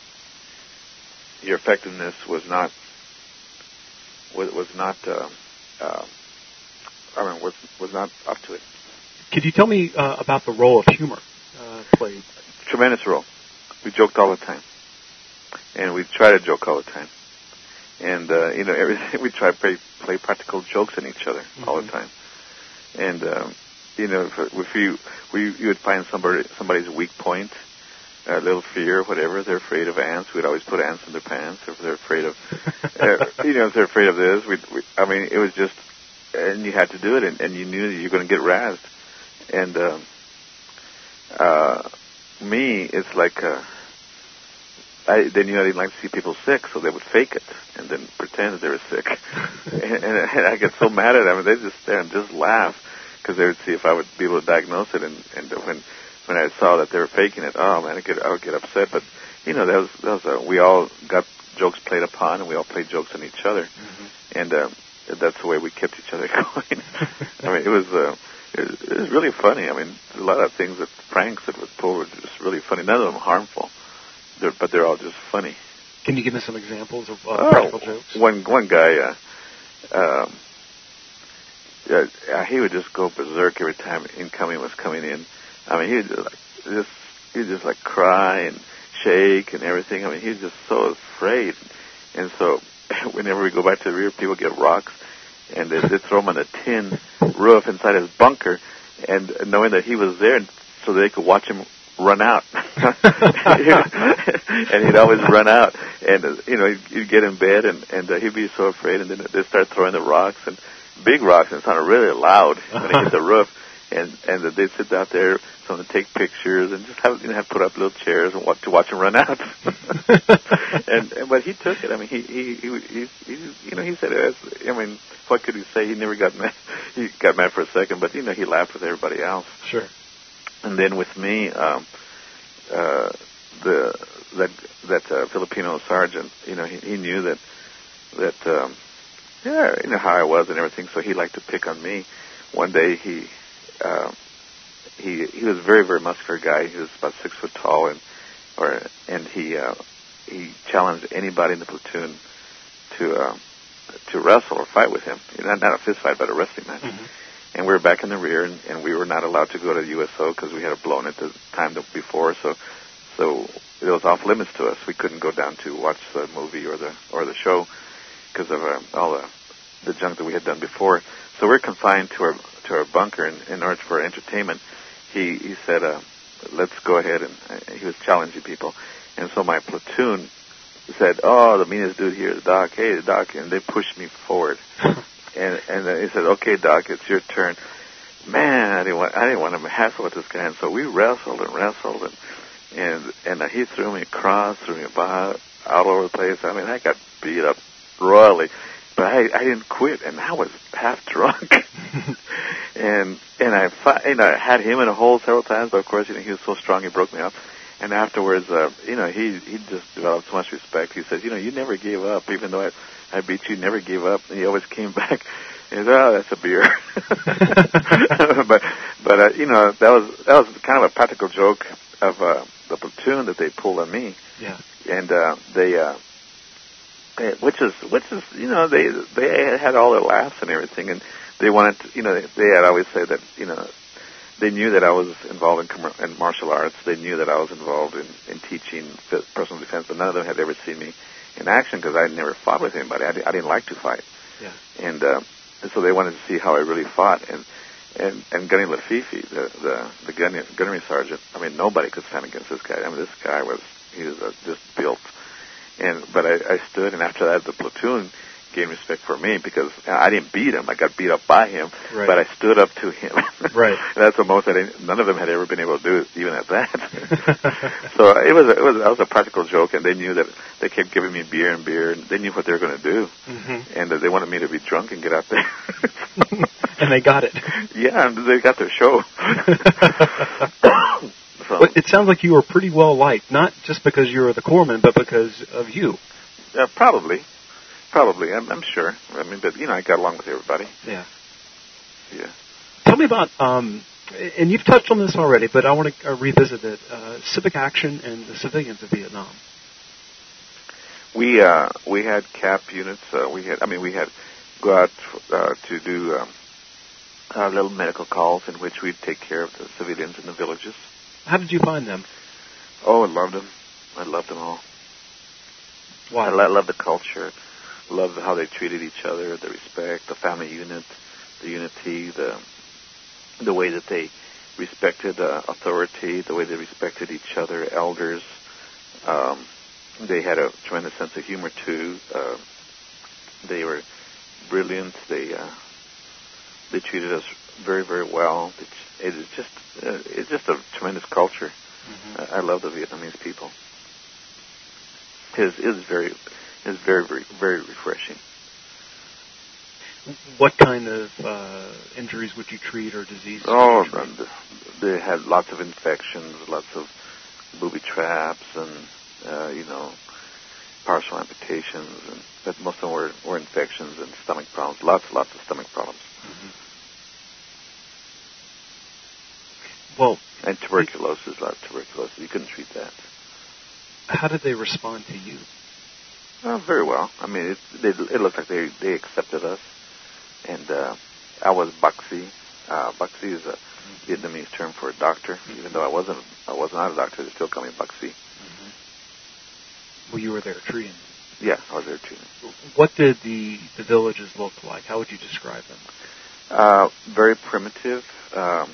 your effectiveness was not was, was not uh, uh, I mean was was not up to it. Could you tell me uh, about the role of humor uh, played? Tremendous role. We joked all the time, and we try to joke all the time. And, uh, you know, everything, we try to play, play practical jokes on each other mm-hmm. all the time. And, um, you know, if, if you, we, you would find somebody, somebody's weak point, a little fear, whatever. They're afraid of ants. We'd always put ants in their pants. If they're afraid of, uh, you know, if they're afraid of this, we'd, we, I mean, it was just, and you had to do it, and, and you knew that you were going to get razzed. And uh, uh, me, it's like, uh, I, they knew I didn't like to see people sick, so they would fake it and then pretend that they were sick. and, and, and I get so mad at them, and they just stare and just laugh because they would see if I would be able to diagnose it. And, and when when I saw that they were faking it, oh man, I, get, I would get upset. But you know, that was that was a, we all got jokes played upon, and we all played jokes on each other, mm-hmm. and uh, that's the way we kept each other going. I mean, it was. Uh, It was, it was really funny. I mean, a lot of things that pranks that was pulled were just really funny. None of them harmful, they're, but they're all just funny. Can you give me some examples of uh, oh, practical jokes? One one guy, uh, um, uh, he would just go berserk every time incoming was coming in. I mean, he would just, like, just he would just like cry and shake and everything. I mean, he was just so afraid. And so, whenever we go back to the rear, people get rocks. And they, they throw him on a tin roof inside his bunker, and knowing that he was there, so they could watch him run out. And he'd always run out, and uh, you know he'd, he'd get in bed, and and uh, he'd be so afraid, and then they'd start throwing the rocks, and big rocks, and it sounded really loud when they hit the roof. And and uh, they'd sit out there, so to take pictures, and just have you know have put up little chairs and watch to watch him run out. and, and but he took it. I mean, he he he, he, he you know he said, it. I mean, what could he say? He never got mad. He got mad for a second, but you know he laughed with everybody else. Sure. And then with me, um, uh, the that that uh, Filipino sergeant, you know, he, he knew that that um, yeah, you know how I was and everything, so he liked to pick on me. One day he. Uh, he he was a very very muscular guy. He was about six foot tall, and or and he uh, he challenged anybody in the platoon to uh, to wrestle or fight with him. You know, not, not a fist fight, but a wrestling match. Mm-hmm. And we were back in the rear, and, and we were not allowed to go to the U S O because we had blown it the time before. So so it was off limits to us. We couldn't go down to watch the movie or the or the show because of uh, all the the junk that we had done before. So we're confined to our to our bunker, and in order for entertainment, he he said, uh, "Let's go ahead." And uh, he was challenging people, and so my platoon said, "Oh, the meanest dude here is Doc. Hey, Doc," and they pushed me forward, and and uh, he said, "Okay, Doc, it's your turn." Man, I didn't want I didn't want to hassle with this guy, and so we wrestled and wrestled, and and and uh, he threw me across, threw me about all over the place. I mean, I got beat up royally. But I, I didn't quit, and I was half drunk, and and I, you know, I had him in a hole several times. But of course, you know, he was so strong, he broke me up. And afterwards, uh, you know, he he just developed so much respect. He says, you know, you never gave up, even though I I beat you, you never gave up, and you always came back. And he said, oh, that's a beer. but but uh, you know, that was that was kind of a practical joke of uh, the platoon that they pulled on me. Yeah. And uh, they. Uh, Which is, which is, you know, they they had all their laughs and everything, and they wanted, to, you know, they had always said that, you know, they knew that I was involved in, com- in martial arts. They knew that I was involved in, in teaching personal defense, but none of them had ever seen me in action because I had never fought with anybody. I, I didn't like to fight, yeah. and, uh, and so they wanted to see how I really fought. And and and Gunny Lafifi, the the the gunnery, gunnery sergeant, I mean, nobody could stand against this guy. I mean, this guy was he was uh, just built. And but I, I stood, and after that, the platoon gained respect for me because I didn't beat him. I got beat up by him, right. But I stood up to him. Right. And that's the most. I didn't, none of them had ever been able to do it, even at that. So it was a, it was that was a practical joke, and they knew that they kept giving me beer and beer, and they knew what they were going to do, mm-hmm. and uh, they wanted me to be drunk and get out there. And they got it. Yeah, and they got their show. So, but it sounds like you were pretty well liked, not just because you were the corpsman, but because of you. Uh, probably, probably. I'm, I'm sure. I mean, but you know, I got along with everybody. Yeah. Yeah. Tell me about, um, and you've touched on this already, but I want to uh, revisit it. Uh, civic action and the civilians of Vietnam. We uh, we had C A P units. Uh, we had, I mean, we had go out uh, to do um, uh, little medical calls in which we'd take care of the civilians in the villages. How did you find them? Oh, I loved them. I loved them all. Why? I loved the culture. Loved how they treated each other, the respect, the family unit, the unity, the the way that they respected uh, authority, the way they respected each other, elders. Um, they had a tremendous sense of humor too. Uh, they were brilliant. They uh, they treated us very, very well. It's, it is just uh, it's just a tremendous culture. Mm-hmm. I, I love the Vietnamese people. It is, it is very, it is very, very, very refreshing. What kind of uh, injuries would you treat or diseases? Oh, they had lots of infections, lots of booby traps, and uh, you know, partial amputations, and but most of them were, were infections and stomach problems. Lots, lots of stomach problems. Mm-hmm. Well, and tuberculosis, a lot of tuberculosis. You couldn't treat that. How did they respond to you? Oh, very well. I mean, it, they, it looked like they they accepted us. And uh, I was Baksi. Uh, Baksi is a mm-hmm. Vietnamese term for a doctor. Mm-hmm. Even though I wasn't, I was not a doctor, they still call me Baksi. Mm-hmm. Well, you were there treating. Yeah, I was there treating. What did the the villages look like? How would you describe them? Uh, very primitive. Um,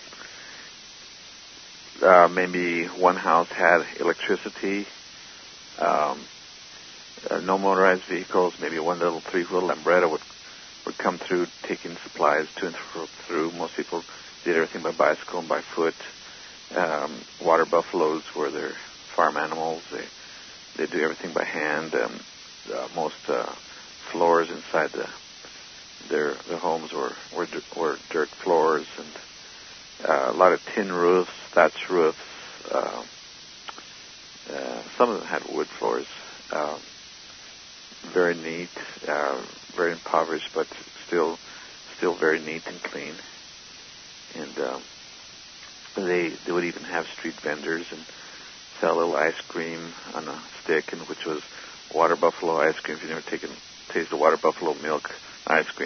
uh, maybe one house had electricity. Um, uh, no motorized vehicles. Maybe one little three-wheel Lambretta would. would come through taking supplies to and through. Most people did everything by bicycle and by foot. Um, water buffaloes were their farm animals. They they do everything by hand. Um, uh, most uh, floors inside the their their homes were were, were dirt floors, and uh, a lot of tin roofs, thatch roofs. Uh, uh, some of them had wood floors. Uh, very neat. Uh, very impoverished, but still, still very neat and clean. And um, they they would even have street vendors and sell a little ice cream on a stick, and which was water buffalo ice cream. If you've never taken tasted water buffalo milk ice cream,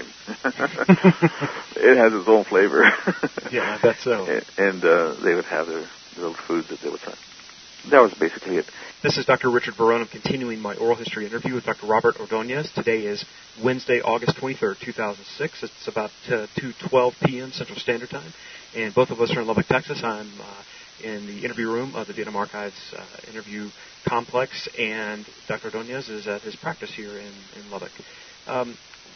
it has its own flavor. Yeah, I bet so. And, and uh, they would have their little foods that they would. That was basically it. This is Doctor Richard Barone. I'm continuing my oral history interview with Doctor Robert Ordonez. Today is Wednesday, August twenty-third, two thousand six. It's about uh, two twelve p.m. Central Standard Time, and both of us are in Lubbock, Texas. I'm uh, in the interview room of the Vietnam Archives uh, interview complex, and Doctor Ordonez is at his practice here in, in Lubbock. Um,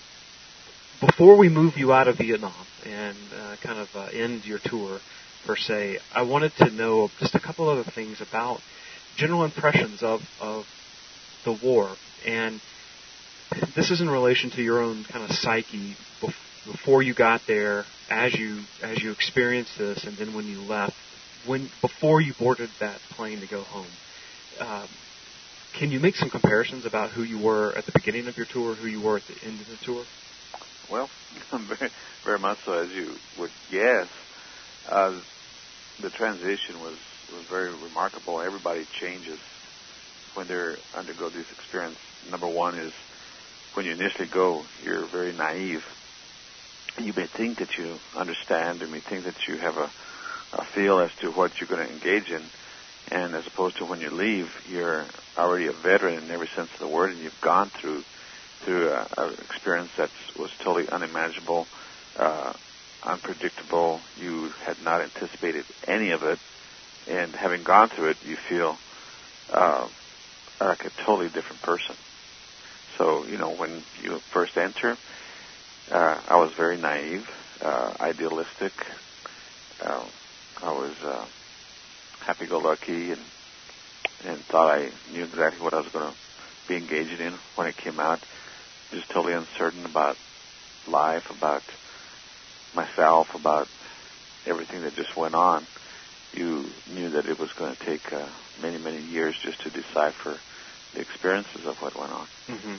before we move you out of Vietnam and uh, kind of uh, end your tour, per se, I wanted to know just a couple other things about general impressions of, of the war. And this is in relation to your own kind of psyche bef- before you got there, as you as you experienced this, and then when you left, when before you boarded that plane to go home. Um, can you make some comparisons about who you were at the beginning of your tour, who you were at the end of the tour? Well, very, very much so, as you would guess. Uh, the transition was, was very remarkable. Everybody changes when they undergo this experience. Number one is when you initially go, you're very naive. You may think that you understand, or may think that you have a, a feel as to what you're going to engage in, and as opposed to when you leave, you're already a veteran in every sense of the word, and you've gone through through an experience that was totally unimaginable, uh, unpredictable. You had not anticipated any of it, and having gone through it, you feel uh, like a totally different person. So, you know, when you first enter, uh, I was very naive, uh, idealistic. Uh, I was uh, happy-go-lucky and and thought I knew exactly what I was going to be engaged in. When I came out, just totally uncertain about life, about myself, about everything that just went on. You knew that it was going to take uh, many, many years just to decipher the experiences of what went on. Mm-hmm.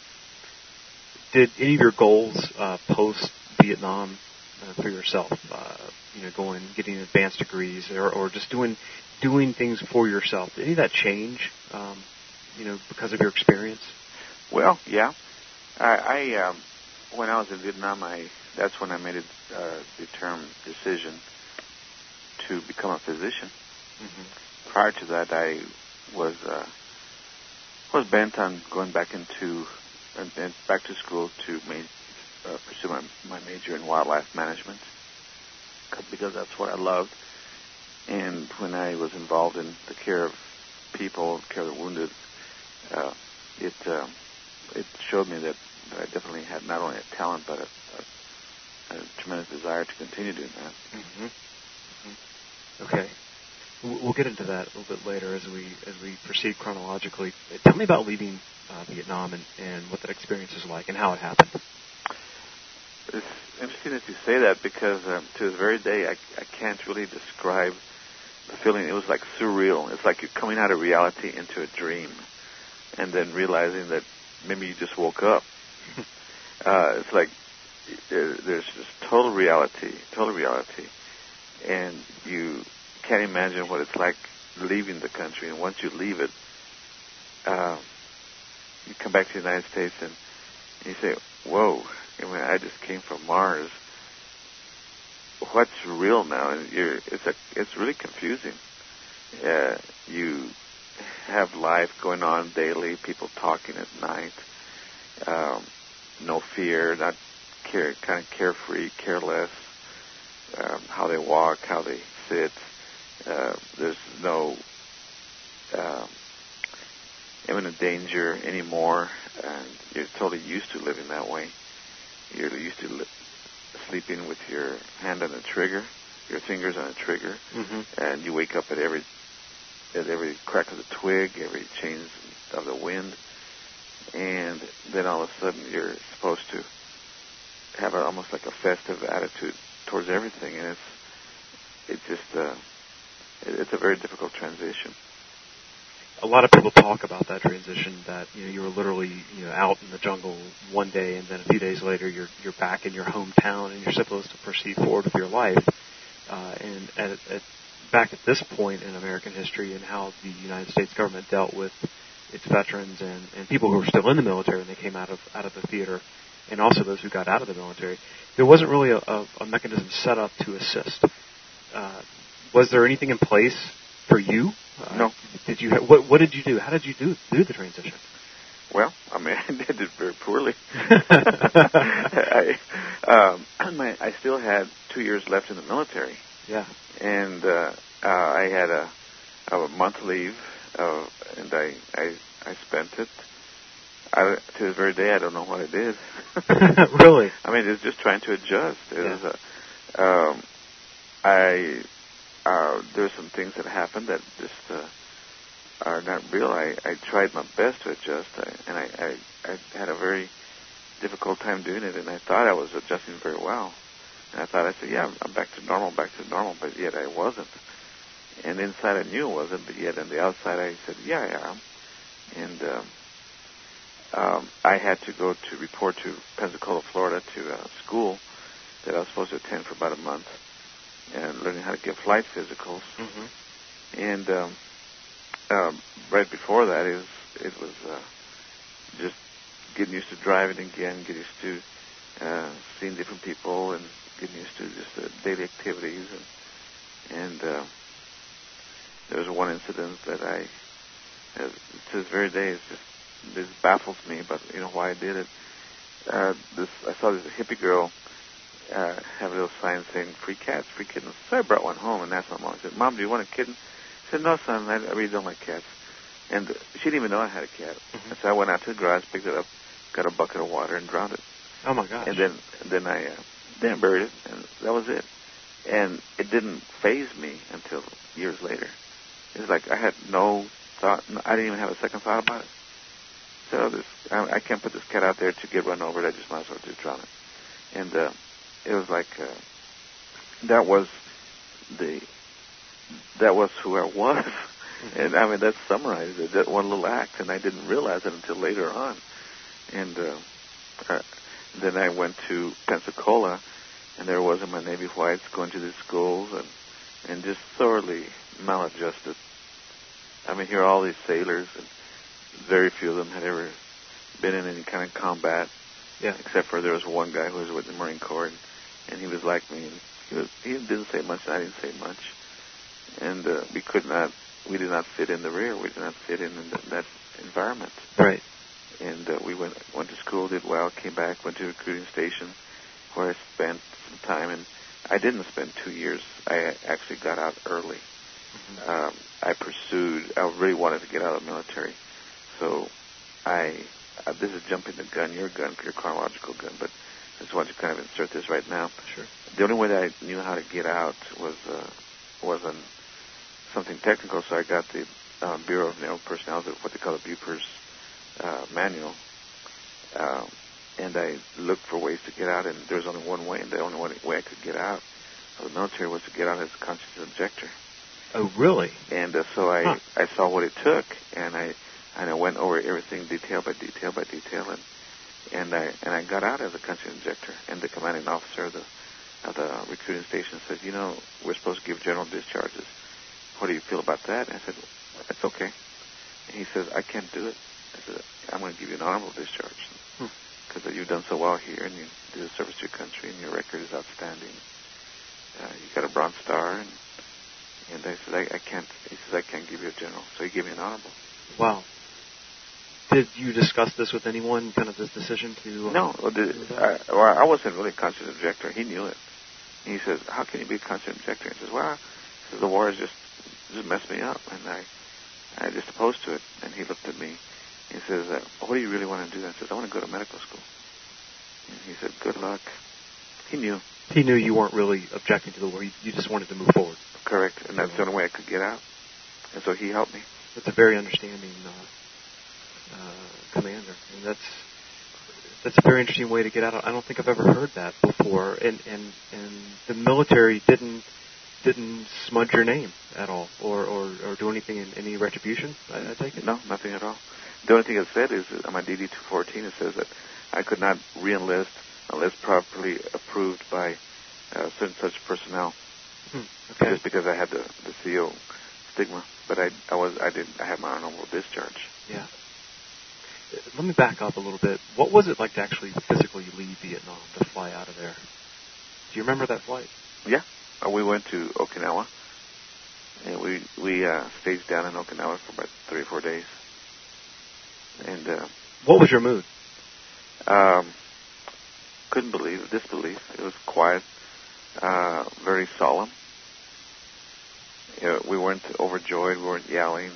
Did any of your goals uh, post-Vietnam uh, for yourself, uh, you know, going, getting advanced degrees, or, or just doing doing things for yourself, did any of that change, um, you know, because of your experience? Well, yeah. I, I um, when I was in Vietnam, I that's when I made a uh, determined decision to become a physician. Mm-hmm. Prior to that, I was uh, was bent on going back into uh, back to school to ma- uh, pursue my, my major in wildlife management, because that's what I loved. And when I was involved in the care of people, care of the wounded, uh, it uh, it showed me that, that I definitely had not only a talent but a, a, a tremendous desire to continue doing that. Mm-hmm. Mm-hmm. Okay. We'll get into that a little bit later as we as we proceed chronologically. Tell me about leaving uh, Vietnam and, and what that experience was like and how it happened. It's interesting that you say that because um, to this very day I, I can't really describe the feeling. It was like surreal. It's like you're coming out of reality into a dream and then realizing that maybe you just woke up. uh, it's like there's just total reality, total reality. And you can't imagine what it's like leaving the country. And once you leave it, uh, you come back to the United States and you say, whoa, I mean, I just came from Mars. What's real now? And you're, it's a, it's really confusing. Uh, you have life going on daily, people talking at night, um, no fear, not care, kind of carefree, careless, um, how they walk, how they sit. Uh, there's no um, imminent danger anymore, and you're totally used to living that way. You're used to li- sleeping with your hand on the trigger, your fingers on the trigger, mm-hmm. and you wake up at every at every crack of the twig, every change of the wind, and then all of a sudden you're supposed to have a, almost like a festive attitude towards everything, and it's it just uh, it, it's a very difficult transition. A lot of people talk about that transition, that you know you were literally you know out in the jungle one day, and then a few days later you're you're back in your hometown, and you're supposed to proceed forward with your life. Uh, and at, at, back at this point in American history, and how the United States government dealt with its veterans and, and people who were still in the military when they came out of out of the theater, and also those who got out of the military, there wasn't really a, a, a mechanism set up to assist. Uh, was there anything in place for you? Uh, no. Did you? Ha- what, what did you do? How did you do do the transition? Well, I mean, I did it very poorly. I, um, my, I still had two years left in the military. Yeah. And uh, uh, I had a, a month leave, uh, and I, I I spent it. I, to this very day, I don't know what I did. Really? I mean, it's just trying to adjust. It yeah. was a, um, I uh, there's some things that happened that just uh, are not real. I, I tried my best to adjust, I, and I, I, I had a very difficult time doing it, and I thought I was adjusting very well. And I thought, I said, yeah, I'm back to normal, back to normal, but yet I wasn't. And inside I knew it wasn't, but yet on the outside I said, yeah, I am. And um, um, I had to go to report to Pensacola, Florida, to a school that I was supposed to attend for about a month, and learning how to give flight physicals. Mm-hmm. And um, um, right before that, it was, it was uh, just getting used to driving again, getting used to uh, seeing different people, and getting used to just the daily activities. And, and uh, there was one incident that I, uh, to this very day, it's just, this baffles me, but you know why I did it. Uh, this I saw this hippie girl uh, have a little sign saying "free cats, free kittens." So I brought one home and asked my mom. I said, "Mom, do you want a kitten?" She said, "No, son, I, I really don't like cats." And uh, she didn't even know I had a cat. Mm-hmm. And so I went out to the garage, picked it up, got a bucket of water, and drowned it. Oh my gosh! And then and then I uh, then I buried it, and that was it. And it didn't faze me until years later. It was like I had no thought. I didn't even have a second thought about it. So this, I, I can't put this cat out there to get run over. I just might as well just drown it. And uh, it was like uh, that was the that was who I was. Mm-hmm. And I mean that summarized it, that one little act, and I didn't realize it until later on. And uh, uh, then I went to Pensacola, and there was my Navy whites going to these schools, and and just thoroughly maladjusted. I mean, here are all these sailors, and very few of them had ever been in any kind of combat, yeah. except for there was one guy who was with the Marine Corps, and, and he was like me. And he was he didn't say much, and I didn't say much, and uh, we could not, we did not fit in the rear. We did not fit in, in the, that environment. Right. And uh, we went went to school, did well, came back, went to a recruiting station, where I spent some time, and I didn't spend two years. I actually got out early. Mm-hmm. Um, I pursued. I really wanted to get out of the military, so I. Uh, this is jumping the gun, your gun, your chronological gun, but I just want to kind of insert this right now. Sure. The only way that I knew how to get out was uh, wasn't something technical, so I got the uh, Bureau of Naval Personnel, what they call the Bupers uh, manual, uh, and I looked for ways to get out, and there was only one way, and the only one way I could get out of the military was to get out as a conscientious objector. Oh, really? And uh, so I, huh. I saw what it took, and I and I went over everything detail by detail by detail, and and I and I got out as a conscientious objector. And the commanding officer of the of the recruiting station said, you know, we're supposed to give general discharges. What do you feel about that? And I said, that's okay. And he says, I can't do it. I said, I'm going to give you an honorable discharge because hmm. you've done so well here, and you did a service to your country, and your record is outstanding. Uh, you got a Bronze Star, and and I said, I, I can't. He says, I can't give you a general. So he gave me an honorable. Wow. Did you discuss this with anyone, kind of this decision to... Uh, no. The, I, well, I wasn't really a conscientious objector. He knew it. And he says, how can you be a conscientious objector? He says, well, he says, the war has just, just messed me up, and I I just opposed to it. And he looked at me. He says, uh, what do you really want to do? I said, I want to go to medical school. And he said, good luck. He knew. He knew you weren't really objecting to the war. You, you just wanted to move forward. Correct. And that's the only way I could get out. And so he helped me. That's a very understanding uh, uh, commander. And that's that's a very interesting way to get out. I don't think I've ever heard that before. And and, and the military didn't didn't smudge your name at all, or, or, or do anything in any retribution, I, I take it? No, nothing at all. The only thing it said is on my D D two fourteen, it says that I could not re-enlist unless properly approved by uh, certain such personnel. Hmm, okay. Just because I had the, the C O stigma, but I I was I didn't I had my honorable discharge. Yeah. Let me back up a little bit. What was it like to actually physically leave Vietnam, to fly out of there? Do you remember that flight? Yeah, uh, we went to Okinawa, and we we uh, staged down in Okinawa for about three or four days. And uh, what was your mood? Um, couldn't believe it, disbelief. It was quiet, uh, very solemn. You know, we weren't overjoyed. We weren't yelling.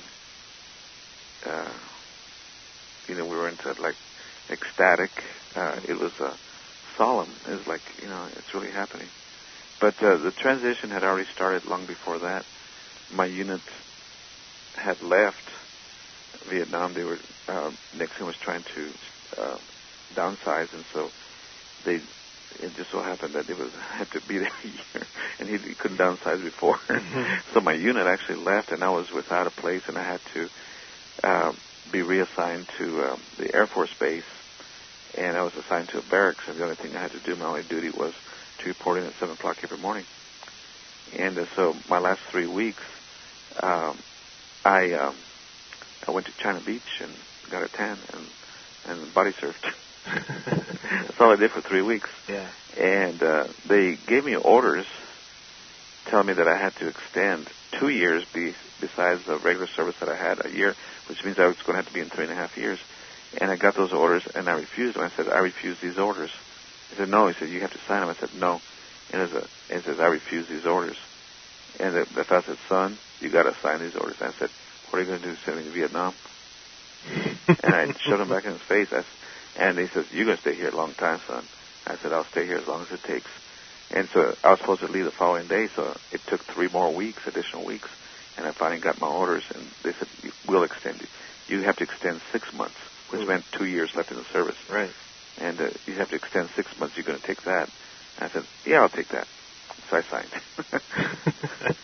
Uh, you know, we weren't uh, like ecstatic. Uh, it was uh, solemn. It was like, you know, it's really happening. But uh, the transition had already started long before that. My unit had left Vietnam. They were uh, Nixon was trying to uh, downsize, and so they. It just so happened that they was had to be there a year, and he, he couldn't downsize before. Mm-hmm. So my unit actually left, and I was without a place, and I had to uh, be reassigned to um, the Air Force Base, and I was assigned to a barracks, and the only thing I had to do, my only duty, was to report in at seven o'clock every morning. And uh, so my last three weeks, um, I um, I went to China Beach and got a tan and and body surfed. That's all I did for three weeks. Yeah. And uh, they gave me orders telling me that I had to extend two years be, besides the regular service that I had, a year, which means I was going to have to be in three and a half years. And I got those orders, and I refused them. I said, I refuse these orders. He said, no. He said, you have to sign them. I said, no. And it, was a, it says, I refuse these orders. And the, the fellow said, son, you got to sign these orders. And I said, what are you going to do, send me to Vietnam? And I showed him back in his face. I, and he says, you're going to stay here a long time, son. I said, I'll stay here as long as it takes. And so I was supposed to leave the following day, so it took three more weeks, additional weeks. And I finally got my orders, and they said, we'll extend it. You have to extend six months, which Ooh. meant two years left in the service. Right. And uh, you have to extend six months. You're going to take that. And I said, yeah, I'll take that. So I signed.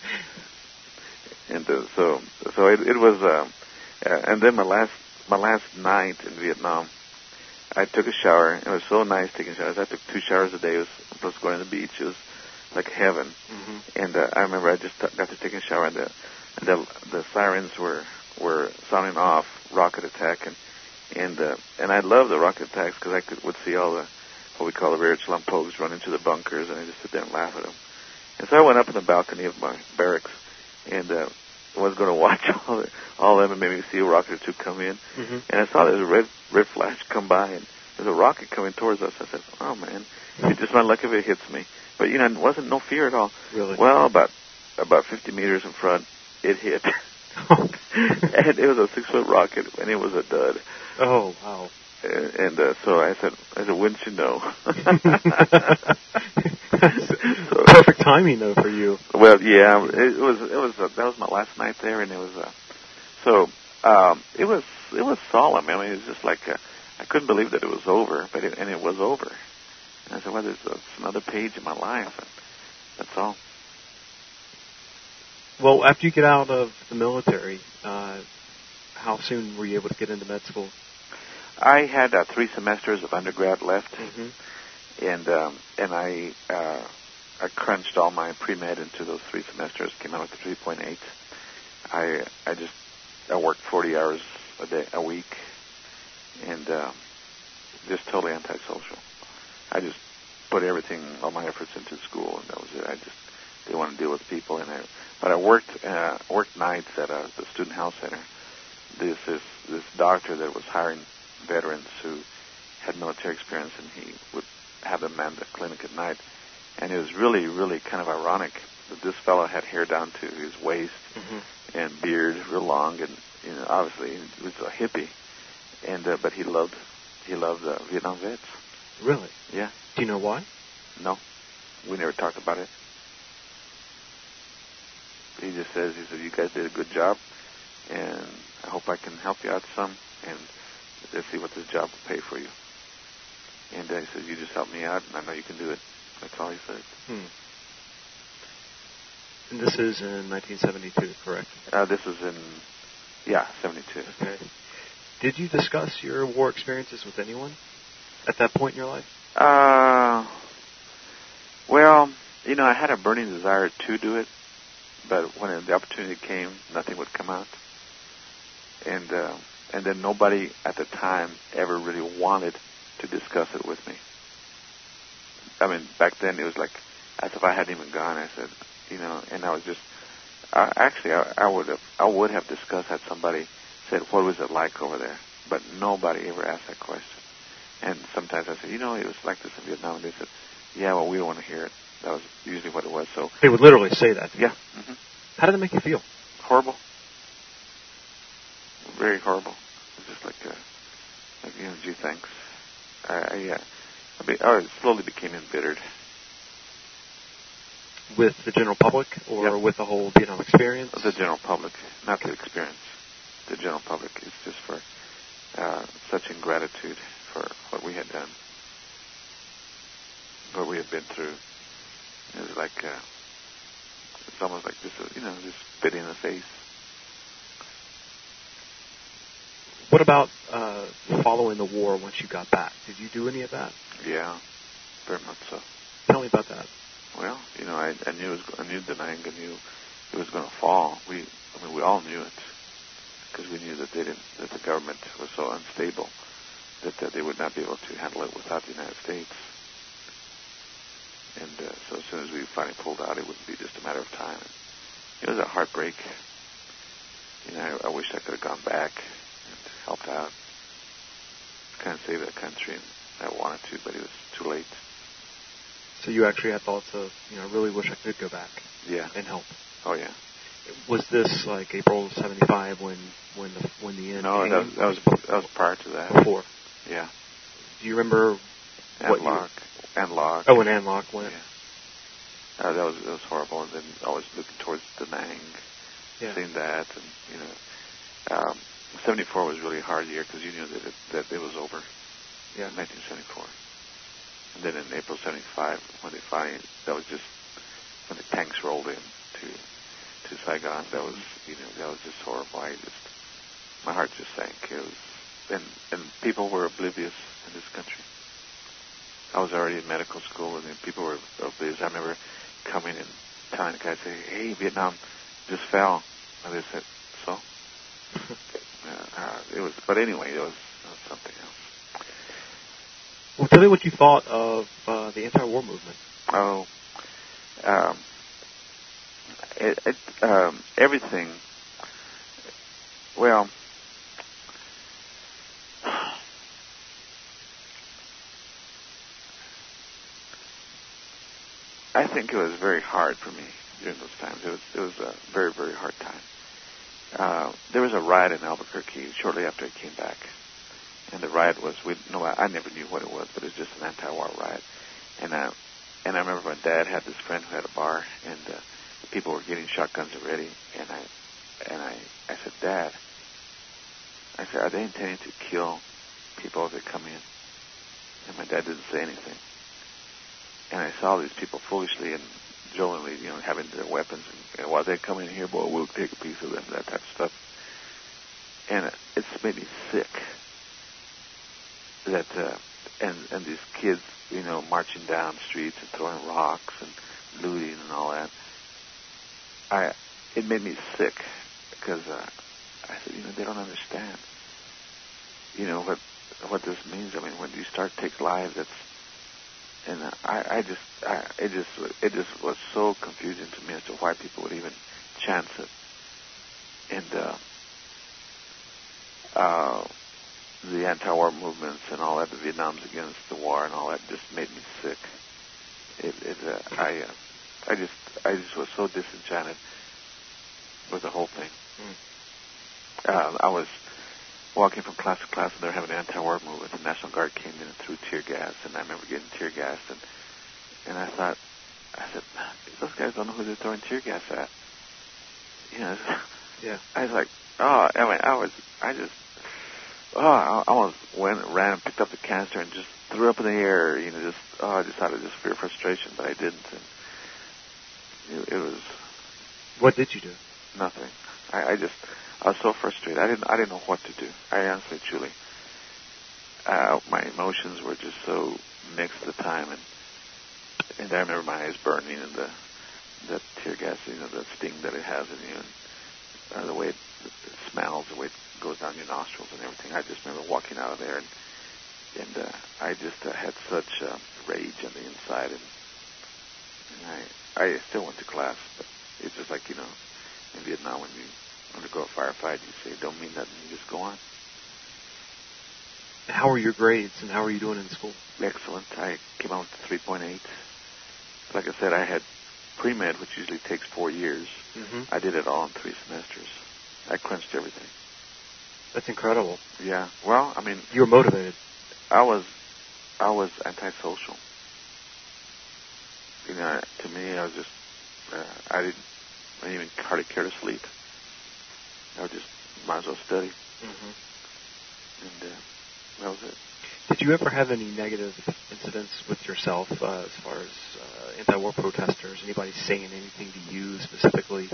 and uh, so so it, it was, uh, uh, and then my last my last night in Vietnam, I took a shower. It was so nice taking showers. I took two showers a day. It was plus going to the beach. It was like heaven. Mm-hmm. And uh, I remember I just t- got to take a shower, and the and the, the sirens were were sounding off, rocket attack, and and uh, and I loved the rocket attacks because I could would see all the what we call the rear slumpogues run into the bunkers, and I just sit there and laugh at them. And so I went up in the balcony of my barracks, and uh, I was going to watch all the, all of them, and maybe see a rocket or two come in. Mm-hmm. And I saw this red red flash come by, and there's a rocket coming towards us. I said, "Oh man, it's just my luck if it hits me." But you know, it wasn't no fear at all. Really? Well, about about fifty meters in front, it hit. And it was a six-foot rocket, and it was a dud. Oh, wow. And, and uh, so I said, I said, wouldn't you know? So, perfect timing, though, for you. Well, yeah, it was. It was. Uh, that was my last night there, and it was. Uh, so um, it was. It was solemn. I mean, it was just like uh, I couldn't believe that it was over, but it, and it was over. And I said, well, there's uh, another page in my life, and that's all. Well, after you get out of the military, uh, how soon were you able to get into med school? I had uh, three semesters of undergrad left, mm-hmm. and um, and I uh, I crunched all my pre-med into those three semesters. Came out with a three point eight. I I just I worked forty hours a day a week, and uh, just totally antisocial. I just put everything, all my efforts into school, and that was it. I just didn't want to deal with people, and I but I worked uh, worked nights at a, the student health center. This is this doctor that was hiring veterans who had military experience, and he would have them man the clinic at night. And it was really, really kind of ironic that this fellow had hair down to his waist mm-hmm. and beard real long, and you know, obviously he was a hippie. And uh, but he loved he loved uh, Vietnam vets. Really? Yeah. Do you know why? No, we never talked about it. He just says, he said, you guys did a good job, and I hope I can help you out some, and let's see what this job will pay for you. And uh, he said, you just help me out, and I know you can do it. That's all he said. Hmm. And this is in nineteen seventy-two, correct? Uh, this was in, yeah, seventy-two. Okay. Did you discuss your war experiences with anyone at that point in your life? Uh, well, you know, I had a burning desire to do it, but when the opportunity came, nothing would come out. And uh, and then nobody at the time ever really wanted to discuss it with me. I mean, back then it was like as if I hadn't even gone. I said, you know, and I was just uh, actually I, I would have I would have discussed had somebody said, what was it like over there? But nobody ever asked that question. And sometimes I said, you know, it was like this in Vietnam. And they said, yeah, well, we don't want to hear it. That was usually what it was. So they would literally say that. Yeah. Mm-hmm. How did it make you feel? Horrible. Very horrible. It was just like, uh, like you know, gee, thanks. I, I, uh, I, be, I slowly became embittered. With the general public, or yep. with the whole Vietnam experience? The general public, not the experience. The general public is just for uh, such ingratitude for what we had done, what we had been through. It was like, uh, it's almost like just, a, you know, just spit in the face. What about uh, following the war once you got back? Did you do any of that? Yeah, very much so. Tell me about that. Well, you know, I, I knew it was, I knew Da Nang, I knew it was going to fall. We, I mean, we all knew it because we knew that they didn't, that the government was so unstable that, that they would not be able to handle it without the United States. And uh, so as soon as we finally pulled out, it would be just a matter of time. It was a heartbreak. You know, I, I wish I could have gone back and helped out, kind of save that country, and I wanted to, but it was too late. So you actually had thoughts of, you know, I really wish I could go back. Yeah. And help. Oh yeah. Was this like April of seventy-five when when the when the end no, came? No, that, that was that was prior to that. Before. Yeah. Do you remember An what Loc. you... An Loc. Oh, when An Loc went. Yeah. Uh, that was that was horrible. And then I was looking towards Da Nang, yeah. seeing that, and you know, um, seventy-four was really a hard year because you knew that it, that it was over. Yeah. nineteen seventy-four. And then in April seventy-five, when they finally, that was just when the tanks rolled in to to Saigon. That was, you know, that was just horrible. I just, my heart just sank. It was, and and people were oblivious in this country. I was already in medical school, and then people were oblivious. I remember coming and telling the guys, say, "Hey, Vietnam just fell," and they said, "So." uh, it was, but anyway, it was, it was something else. Well, tell me what you thought of uh, the anti-war movement. Oh, um, it, it, um, everything. Well, I think it was very hard for me during those times. It was it was a very, very hard time. Uh, there was a riot in Albuquerque shortly after I came back. And the riot was, we, no, I, I never knew what it was, but it was just an anti-war riot. And uh, and I remember my dad had this friend who had a bar, and uh, the people were getting shotguns already. And I and I, I said, Dad, I said, are they intending to kill people as they come in? And my dad didn't say anything. And I saw these people foolishly and drolingly, you know, having their weapons. And, and while they come in here, boy, we'll take a piece of them, that type of stuff. And it's made me sick. That uh, and and these kids, you know, marching down the streets and throwing rocks and looting and all that. I it made me sick because uh, I said, you know, they don't understand. You know what what this means. I mean, when you start to take lives, that's and uh, I I just I, it just it just was so confusing to me as to why people would even chance it. And uh, uh, the anti-war movements and all that, the Vietnam's against the war and all that, just made me sick. It, it uh, I uh, I just I just was so disenchanted with the whole thing. Mm. Uh, I was walking from class to class, and they were having an anti-war movement. The National Guard came in and threw tear gas, and I remember getting tear gas, and and I thought, I said, those guys don't know who they're throwing tear gas at. You know, yeah. I was like, oh, I mean, I was, I just, oh, I almost went, ran, and picked up the canister and just threw it up in the air. You know, just, oh, I just out of just pure frustration, but I didn't. And it, it was. What did you do? Nothing. I, I just, I was so frustrated. I didn't, I didn't know what to do. I honestly, truly, uh, my emotions were just so mixed at the time, and and I remember my eyes burning and the the tear gas, you know, the sting that it has in you, and uh, the way it, it smells, the way it goes down your nostrils and everything. I just remember walking out of there, and and uh, I just uh, had such uh, rage on the inside, and, and I I still went to class, but it's just like, you know, in Vietnam when you undergo a firefight, you say, don't mean nothing, you just go on. How were your grades, and how were you doing in school? Excellent. I came out with three point eight. Like I said, I had pre-med, which usually takes four years. Mm-hmm. I did it all in three semesters. I crunched everything. That's incredible. Yeah. Well, I mean, you were motivated. I was, I was antisocial. You know, to me, I was just, uh, I didn't, I didn't even hardly care to sleep. I would just might as well study. Mm-hmm. And uh, that was it. Did you ever have any negative incidents with yourself uh, as far as uh, anti-war protesters? Anybody saying anything to you specifically?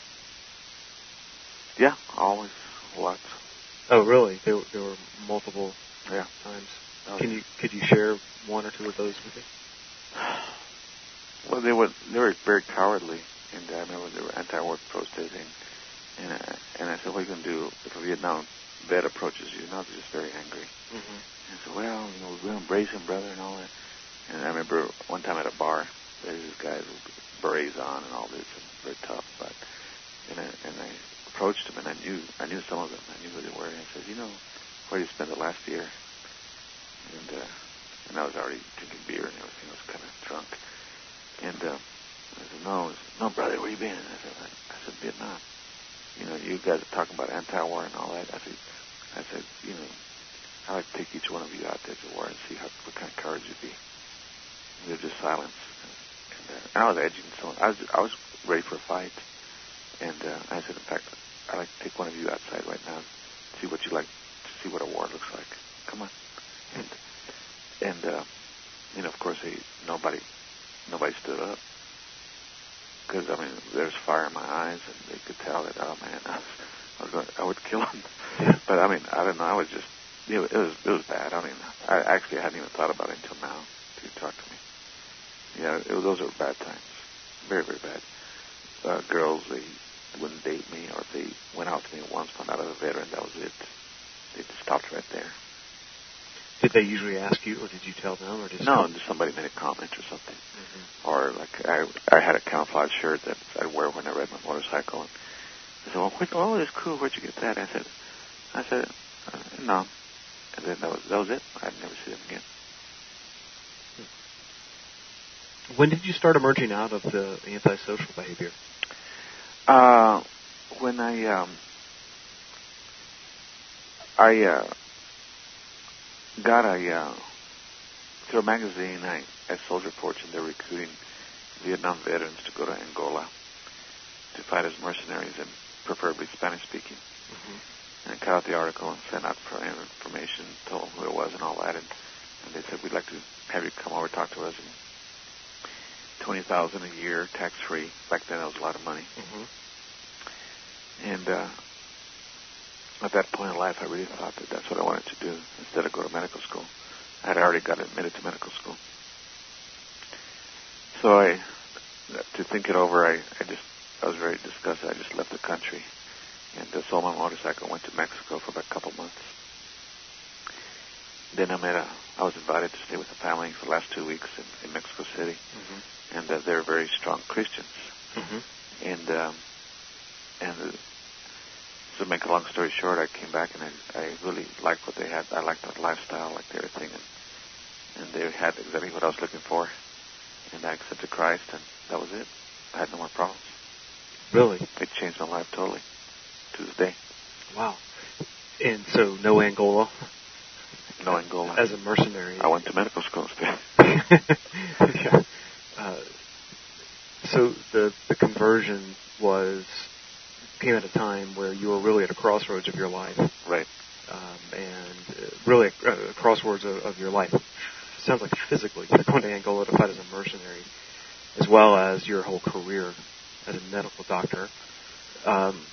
Yeah, always, lots. Oh, really? There, there were multiple yeah. times. Oh, Can yeah. you could you share one or two of those with me? Well, they were they were very cowardly, and I remember they were anti-war protesting, and I, and I said, "What are you going to do if a Vietnam vet approaches you?" No, they're just very angry. Mm-hmm. And I said, "Well, you know, we're going to embrace him, brother," and all that. And I remember one time at a bar, there's these guys with berets on and all this, and very tough. But and I and I approached them, and I knew I knew some of them. I knew who they were. And I said, "You know, where did you spend the last year?" And uh, and I was already drinking beer and everything. I was kind of drunk. And uh, I said, "No, I said, no, brother, where you been?" And I said, I, "I said Vietnam. You know, you guys are talking about anti-war and all that." I said, "I said, you know, I'd like to take each one of you out there to war and see how what kind of courage you'd be." And they're just silence. And, uh, and I was edging someone. I was I was ready for a fight. And uh, I said, "In fact, I'd like to take one of you outside right now, and see what you like, to see what a war looks like. Come on." And and uh, you know, of course, they, nobody. Nobody stood up because I mean there was fire in my eyes, and they could tell that, oh man, I was, I, was going, I would kill them. Yeah. But I mean, I don't know. I was just, you know, it was it was bad. I mean, I actually hadn't even thought about it until now. You talked to me. Yeah, it, those were bad times, very very bad. Uh, girls, they wouldn't date me, or if they went out to me once, found out I was a veteran, that was it. They just stopped right there. Did they usually ask you, or did you tell them, or just no? Just somebody made a comment or something, mm-hmm. or like I, I had a camouflage shirt that I'd wear when I ride my motorcycle. And they said, "Well, what, oh, that's cool. Where'd you get that?" I said, "I said, uh, no," and then that was that was it. I'd never see them again. When did you start emerging out of the antisocial behavior? Uh, when I um, I uh, got a uh, through a magazine, I, I sold reports, and they're recruiting Vietnam veterans to go to Angola to fight as mercenaries, and preferably Spanish speaking. Mm-hmm. And I cut out the article and sent out for information, told who it was and all that, and, and they said, we'd like to have you come over talk to us. And twenty thousand dollars a year, tax free. Back then, that was a lot of money. Mm-hmm. And uh, at that point in life, I really thought that that's what I wanted to do instead of go to medical school. I had already got admitted to medical school. So I, to think it over, I, I just, I was very disgusted. I just left the country and uh, sold my motorcycle, went to Mexico for about a couple months. Then I met a, I was invited to stay with a family for the last two weeks in, in Mexico City. Mm-hmm. And uh, they're very strong Christians. Mm-hmm. And, um, and uh, to make a long story short, I came back and I, I really liked what they had. I liked that lifestyle, I liked everything. And, and they had exactly what I was looking for. And I accepted Christ, and that was it. I had no more problems. Really? It changed my life totally to this day. Wow. And so no Angola? No Angola. As a mercenary? I went to medical school instead. Yeah. Uh, so the the conversion was came at a time where you were really at a crossroads of your life. Right. Um, and uh, really a, a crossroads of, of your life. Sounds like physically going to Angola to fight as a mercenary, as well as your whole career as a medical doctor. Um,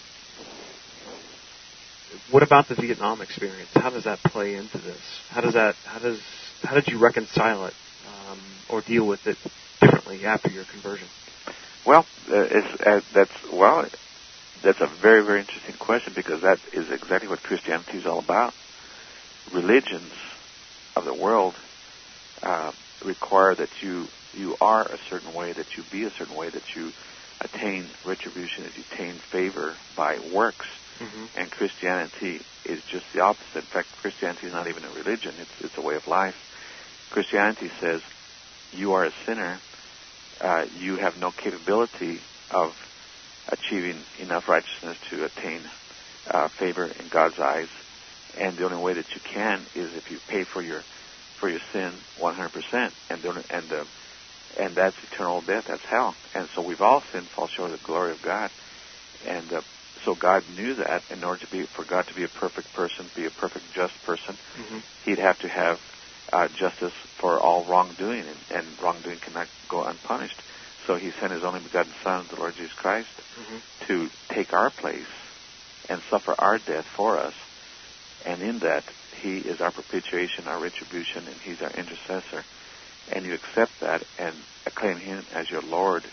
what about the Vietnam experience? How does that play into this? How does that? How does? How did you reconcile it um, or deal with it differently after your conversion? Well, uh, it's, uh, that's well, that's a very very interesting question, because that is exactly what Christianity is all about. Religions of the world Uh, require that you you are a certain way, that you be a certain way, that you attain retribution, that you attain favor by works. Mm-hmm. And Christianity is just the opposite. In fact, Christianity is not even a religion. It's it's a way of life. Christianity says you are a sinner. Uh, you have no capability of achieving enough righteousness to attain uh, favor in God's eyes. And the only way that you can is if you pay for your for your sin one hundred percent, and the, and the, and that's eternal death. That's hell. And so we've all sinned, fall short of the glory of God. And uh, so God knew that in order to be for God to be a perfect person, be a perfect just person, mm-hmm. He'd have to have uh, justice for all wrongdoing, and, and wrongdoing cannot go unpunished. So He sent His only begotten Son, the Lord Jesus Christ, mm-hmm. to take our place and suffer our death for us. And in that, He is our propitiation, our retribution, and He's our intercessor. And you accept that and acclaim Him as your Lord.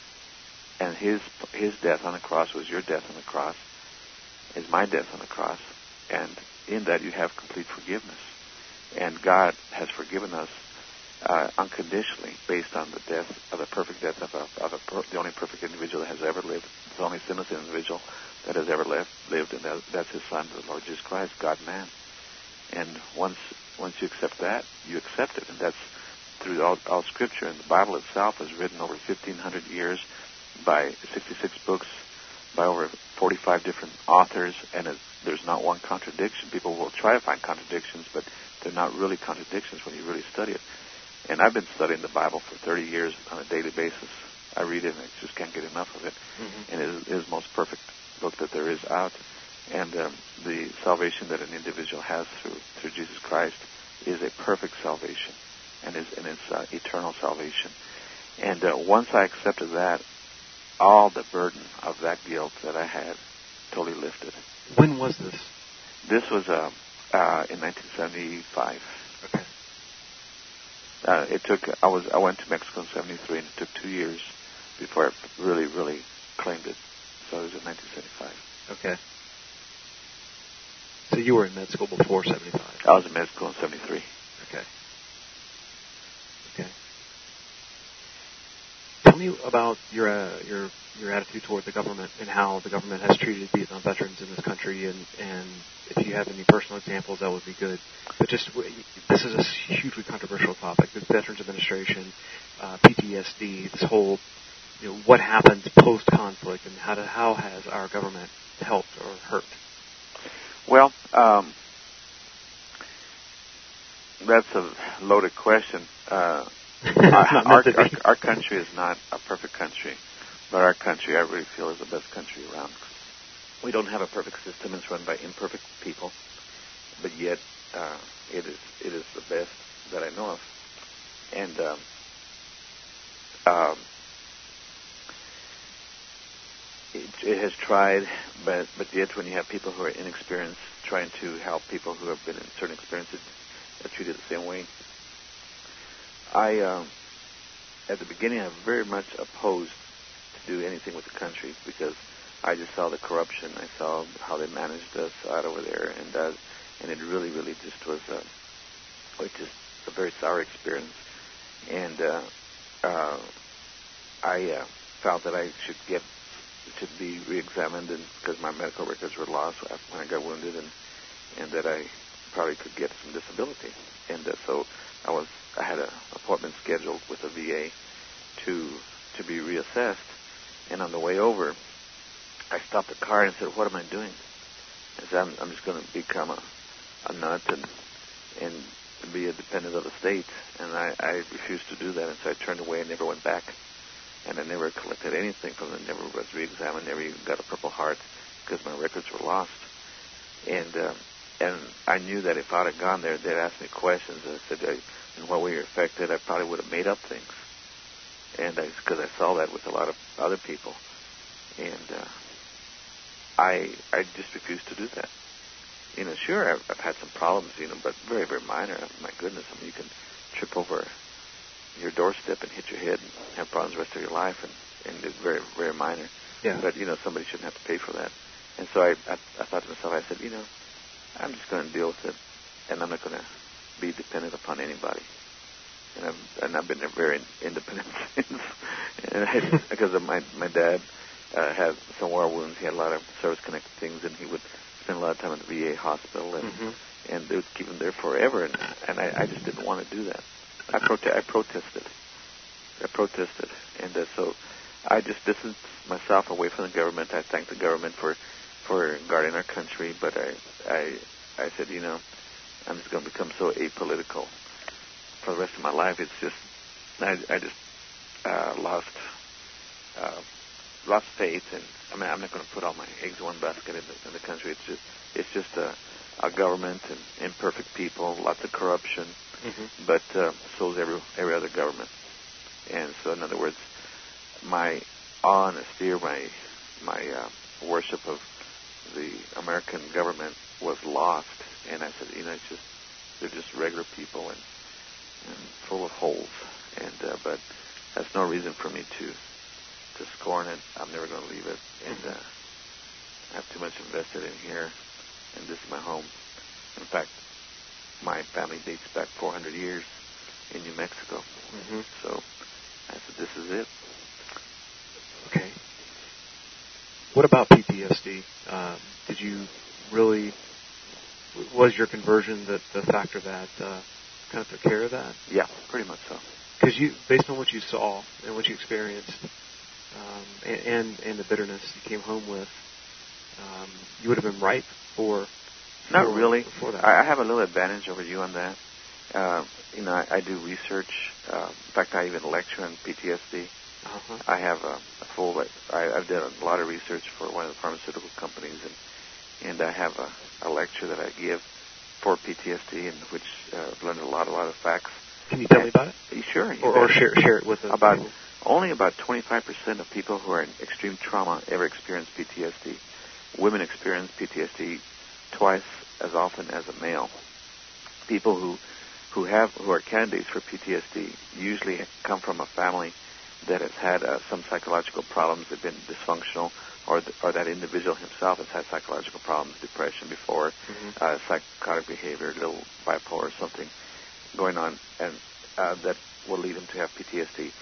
And His His death on the cross was your death on the cross, is my death on the cross. And in that you have complete forgiveness. And God has forgiven us uh, unconditionally based on the death, of the perfect death of, a, of a per, the only perfect individual that has ever lived, the only sinless individual that has ever lived, lived and that, that's His Son, the Lord Jesus Christ, God-man. And once once you accept that, you accept it. And that's through all, all Scripture. And the Bible itself was written over fifteen hundred years by sixty-six books, by over forty-five different authors, and it, there's not one contradiction. People will try to find contradictions, but they're not really contradictions when you really study it. And I've been studying the Bible for thirty years on a daily basis. I read it, and I just can't get enough of it. Mm-hmm. And it is, it is the most perfect book that there is out. And um, the salvation that an individual has through through Jesus Christ is a perfect salvation, and is and it's uh, eternal salvation. And uh, once I accepted that, all the burden of that guilt that I had totally lifted. When was this? This was uh, uh, in nineteen seventy-five. Okay. Uh, it took. I was. I went to Mexico in seventy-three, and it took two years before I really, really claimed it. So it was in nineteen seventy-five. Okay. So you were in med school before seventy-five? I was in med school in seventy-three. Okay. Okay. Tell me me about your uh, your your attitude toward the government and how the government has treated Vietnam veterans in this country, and, and if you have any personal examples, that would be good. But just, this is a hugely controversial topic, the Veterans Administration, uh, P T S D, this whole, you know, what happens post-conflict, and how to, how has our government helped or hurt? Well, um, that's a loaded question. Uh, our, our, our, our country is not a perfect country, but our country, I really feel, is the best country around. We don't have a perfect system. It's run by imperfect people, but yet uh, it is it is the best that I know of. And um, um, it, it has tried, but but yet when you have people who are inexperienced trying to help people who have been in certain experiences, are treated the same way. I, um, at the beginning, I very much opposed to do anything with the country because I just saw the corruption. I saw how they managed us out over there, and uh, and it really, really just was a, was just a very sour experience. And uh, uh, I uh, felt that I should get should be reexamined, and because my medical records were lost when I got wounded, and and that I probably could get some disability. And uh, so I was I had an appointment scheduled with the V A to to be reassessed. And on the way over, I stopped the car and said, "What am I doing?" I said, "I'm, I'm just going to become a, a nut and and be a dependent of the state." And I, I refused to do that, and so I turned away and never went back. And I never collected anything from them, never was reexamined, never even got a Purple Heart because my records were lost. And uh, and I knew that if I'd have gone there, they'd ask me questions. And I said, in what way you're affected, I probably would have made up things. And because I, I saw that with a lot of other people. And uh, I I just refused to do that. You know, sure, I've, I've had some problems, you know, but very, very minor. My goodness, I mean, you can trip over your doorstep and hit your head and have problems the rest of your life, and, and it's very, very minor. Yeah. But, you know, somebody shouldn't have to pay for that. And so I, I, I thought to myself, I said, you know, I'm just going to deal with it, and I'm not going to be dependent upon anybody. And I've, and I've been very independent since, and I, because of my, my dad uh, had some war wounds. He had a lot of service-connected things, and he would spend a lot of time at the V A hospital, and mm-hmm. and they would keep him there forever, and, and I, I just didn't want to do that. I, prote- I protested. I protested, and uh, so I just distanced myself away from the government. I thanked the government for, for guarding our country, but I, I, I said, you know, I'm just going to become so apolitical for the rest of my life. It's just, I, I just uh, lost, uh, lost faith, and I mean, I'm not going to put all my eggs in one basket in the, in the country. It's just, it's just a, a government and imperfect people, lots of corruption, mm-hmm. but uh, so is every every other government. And so, in other words, my honesty or my my uh, worship of the American government was lost, and I said, you know, it's just they're just regular people and, and full of holes, and uh, but that's no reason for me to to scorn it. I'm never going to leave it, and uh, I have too much invested in here, and this is my home. In fact, my family dates back four hundred years in New Mexico, mm-hmm. so I said, this is it. Okay. What about P T S D? Um, did you really, was your conversion the, the factor that uh, kind of took care of that? Yeah, pretty much so. Because you, based on what you saw and what you experienced, um, and, and and the bitterness you came home with, um, you would have been ripe for. Not for, really. For that. I have a little advantage over you on that. Uh, you know, I, I do research. Uh, in fact, I even lecture on P T S D. Uh-huh. I have a, a full. I, I've done a lot of research for one of the pharmaceutical companies, and and I have a, a lecture that I give for P T S D, in which uh, I've learned a lot, a lot of facts. Can you tell and, me about it? Sure. Or, or share share it with us. About only about twenty-five percent of people who are in extreme trauma ever experience P T S D. Women experience P T S D twice as often as a male. People who who have who are candidates for P T S D usually come from a family that has had uh, some psychological problems, that have been dysfunctional, or th- or that individual himself has had psychological problems, depression before, mm-hmm. uh, psychotic behavior, a little bipolar or something going on, and uh, that will lead him to have P T S D.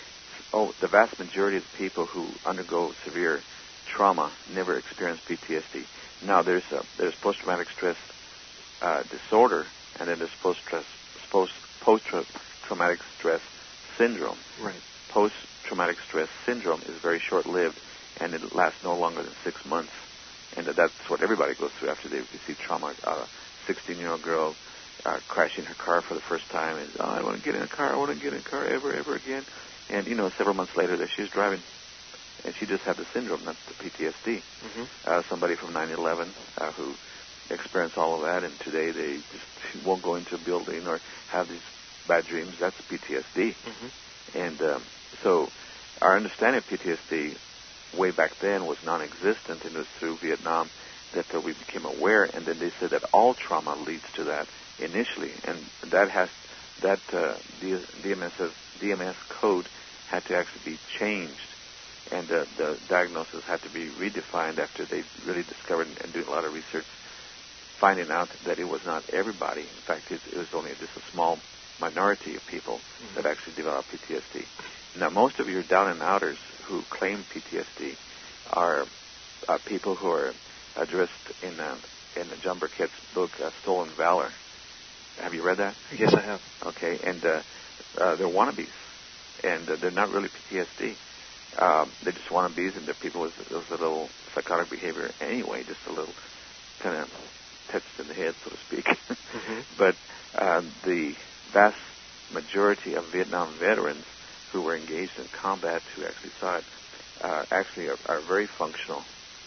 Oh, the vast majority of people who undergo severe trauma never experience P T S D. Now, there's a, there's post-traumatic stress uh, disorder, and then there's post-stress, post, post-traumatic stress syndrome. Right. Post-traumatic stress syndrome is very short-lived, and it lasts no longer than six months. And that's what everybody goes through after they receive trauma. A sixteen-year-old girl uh, crashing her car for the first time, and, oh, I want to get in a car, I want to get in a car ever, ever again. And, you know, several months later, that she's driving, and she just had the syndrome, not the P T S D. Mm-hmm. Uh, somebody from nine eleven uh, who experienced all of that, and today they just won't go into a building or have these bad dreams. That's P T S D. Mm-hmm. And um, so our understanding of P T S D way back then was non-existent, and it was through Vietnam that uh, we became aware. And then they said that all trauma leads to that initially, and that has that uh, D M S D M S code had to actually be changed, and uh, the diagnosis had to be redefined after they really discovered and doing a lot of research, finding out that it was not everybody. In fact, it, it was only just a small minority of people mm-hmm. that actually developed P T S D. Now, most of your down and outers who claim P T S D are uh, people who are addressed in uh, in John Burkett's book, uh, Stolen Valor. Have you read that? Yes, I have. Okay, and uh, uh, they're wannabes, and uh, they're not really P T S D. Um, they're just wannabes, and they're people with, with a little psychotic behavior anyway, just a little kind of touched in the head, so to speak. Mm-hmm. But uh, the vast majority of Vietnam veterans who were engaged in combat, who actually saw it, uh, actually are, are very functional.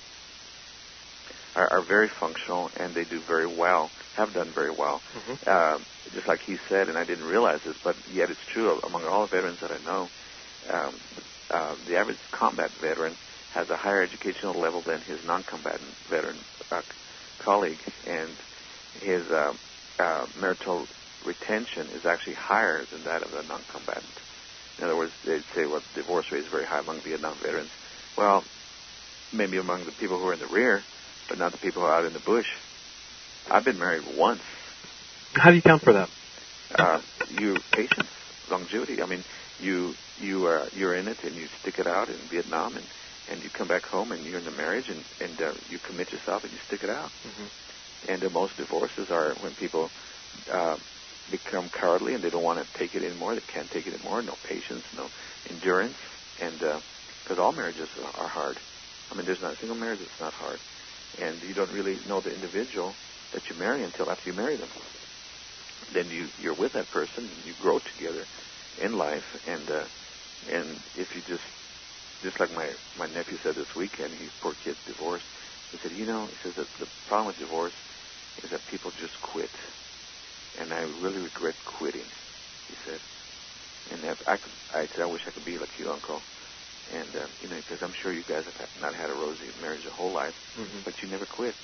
Are, are very functional, and they do very well, have done very well. Mm-hmm. Uh, just like he said, and I didn't realize this, but yet it's true among all the veterans that I know, um, uh, the average combat veteran has a higher educational level than his non-combatant veteran uh, colleague, and his uh, uh, marital retention is actually higher than that of the non-combatant. In other words, they'd say, well, the divorce rate is very high among Vietnam veterans. Well, maybe among the people who are in the rear, but not the people who are out in the bush. I've been married once. How do you count for that? Uh, you patience, longevity. I mean, you you are you're in it and you stick it out in Vietnam, and, and you come back home and you're in the marriage and and uh, you commit yourself and you stick it out. Mm-hmm. And uh, most divorces are when people uh, become cowardly and they don't want to take it anymore. They can't take it anymore. No patience, no endurance, and because uh, all marriages are hard. I mean, there's not a single marriage that's not hard. And you don't really know the individual that you marry until after you marry them. Then you, you're with that person, and you grow together in life, and uh, and if you just, just like my, my nephew said this weekend, his poor kid's divorced, he said, you know, he says that the problem with divorce is that people just quit, and I really regret quitting, he said. And if I, could, I said, I wish I could be like you, Uncle. And, uh, you know, because I'm sure you guys have not had a rosy marriage your whole life, mm-hmm. but you never quit.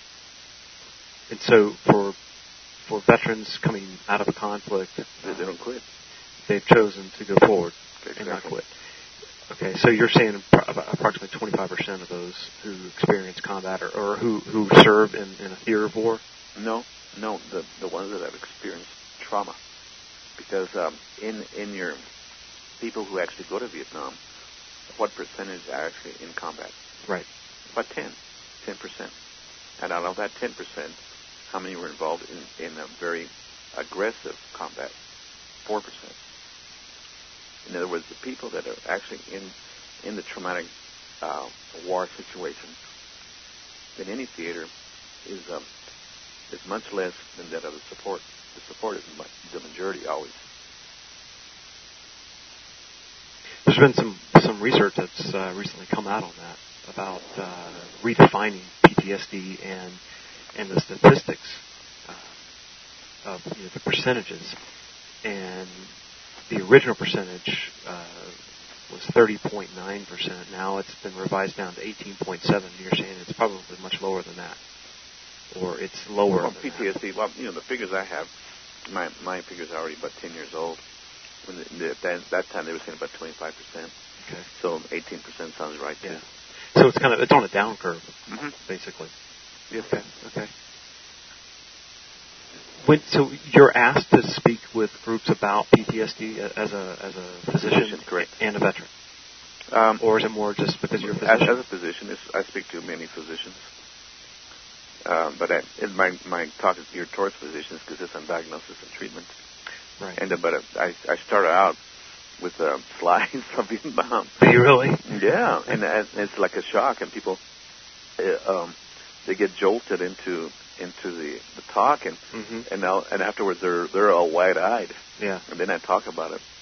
And so for for veterans coming out of a conflict, they, they don't quit. They've chosen to go forward exactly. and not quit. Okay, so you're saying approximately twenty-five percent of those who experience combat or, or who, who serve in, in a theater of war? No, no, the the ones that have experienced trauma. Because um, in in your people who actually go to Vietnam, what percentage are actually in combat? Right. About ten, ten percent. And out of that ten percent, how many were involved in, in a very aggressive combat? four percent. In other words, the people that are actually in in the traumatic uh, war situation in any theater is um, is much less than that of the support. The support is the majority always. There's been some some research that's uh, recently come out on that about uh, redefining P T S D and and the statistics uh, of you know, the percentages. And the original percentage uh, was thirty point nine percent. Now it's been revised down to eighteen point seven. You're saying it's probably much lower than that, or it's lower. Well, than P T S D. That. Well, you know the figures I have. My my figures are already about ten years old. When the, the, that, that time they were saying about twenty-five percent. Okay. So eighteen percent sounds right too. Yeah. So it's kind of it's on a down curve, mm-hmm. basically. Yes. Okay. Okay. When, so you're asked to speak with groups about P T S D as a as a physician, physician correct. and a veteran, um, or is it more just because you're a physician? As, as a physician, it's, I speak to many physicians, uh, but I, in my my talk is geared towards physicians because it's on diagnosis and treatment. Right. And uh, but uh, I I started out with uh, slides from Vietnam. Do you really? Yeah, and uh, it's like a shock, and people uh, um, they get jolted into. into the, the talk, and mm-hmm. and now and afterwards they're they're all wide eyed. Yeah. And then I talk about it.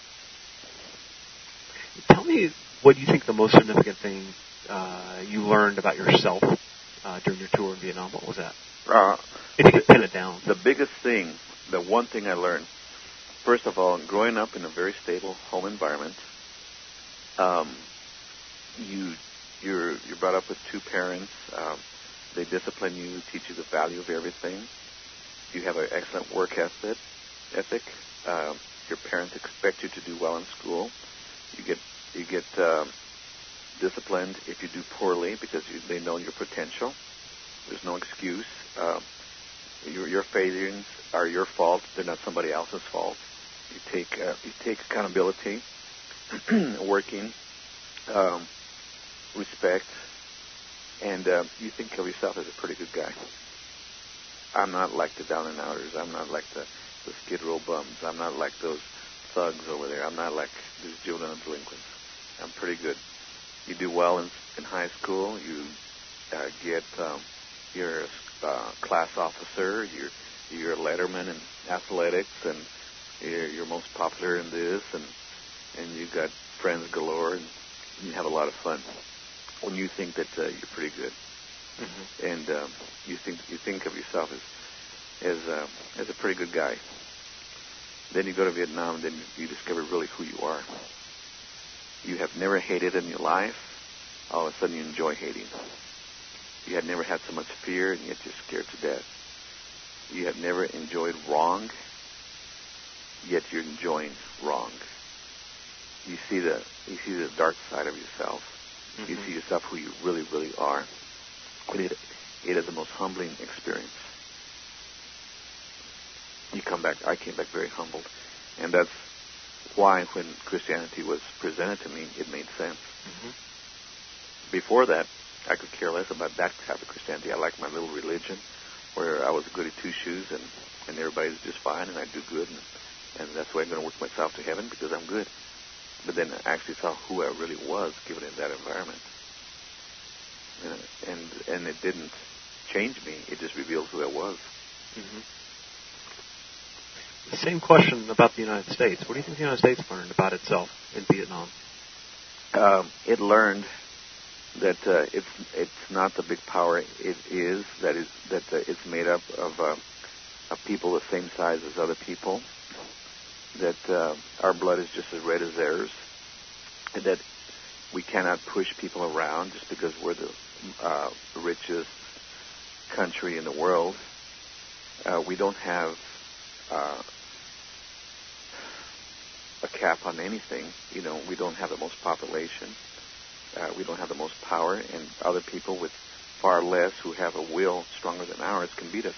Tell me, what do you think the most significant thing uh, you learned about yourself uh, during your tour in Vietnam? What was that? Uh, if you could pin it down. The biggest thing, the one thing I learned, first of all, growing up in a very stable home environment, um, you you're you're brought up with two parents. Um, They discipline you, teach you the value of everything. You have an excellent work ethic. Ethic. Um, your parents expect you to do well in school. You get you get um, disciplined if you do poorly because you, they know your potential. There's no excuse. Uh, your your failures are your fault. They're not somebody else's fault. You take uh, you take accountability, working, um, respect. And uh, you think of yourself as a pretty good guy. I'm not like the down and outers. I'm not like the, the skid row bums. I'm not like those thugs over there. I'm not like these juvenile delinquents. I'm pretty good. You do well in, in high school. You uh, get um, you're a uh, class officer. You're you're a letterman in athletics, and you're, you're most popular in this, and and you got friends galore, and you have a lot of fun. When you think that uh, you're pretty good, mm-hmm. and um, you think you think of yourself as as uh, as a pretty good guy, then you go to Vietnam, and then you, you discover really who you are. You have never hated in your life. All of a sudden, you enjoy hating. You had never had so much fear, and yet you're scared to death. You have never enjoyed wrong, yet you're enjoying wrong. You see the you see the dark side of yourself. Mm-hmm. You see yourself who you really, really are. It, it is the most humbling experience. You come back, I came back very humbled. And that's why when Christianity was presented to me, it made sense. Mm-hmm. Before that, I could care less about that type of Christianity. I liked my little religion where I was a goody two-shoes and, and everybody's just fine and I do good. And, and that's why I'm going to work myself to heaven because I'm good. But then I actually saw who I really was given in that environment. And and it didn't change me. It just revealed who I was. Mm-hmm. The same question about the United States. What do you think the United States learned about itself in Vietnam? Um, it learned that uh, it's it's not the big power it is. That is that uh, it's made up of uh, of people the same size as other people. That uh, our blood is just as red as theirs, and that we cannot push people around just because we're the uh, richest country in the world. Uh, we don't have uh, a cap on anything. You know, we don't have the most population. Uh, we don't have the most power, and other people with far less who have a will stronger than ours can beat us.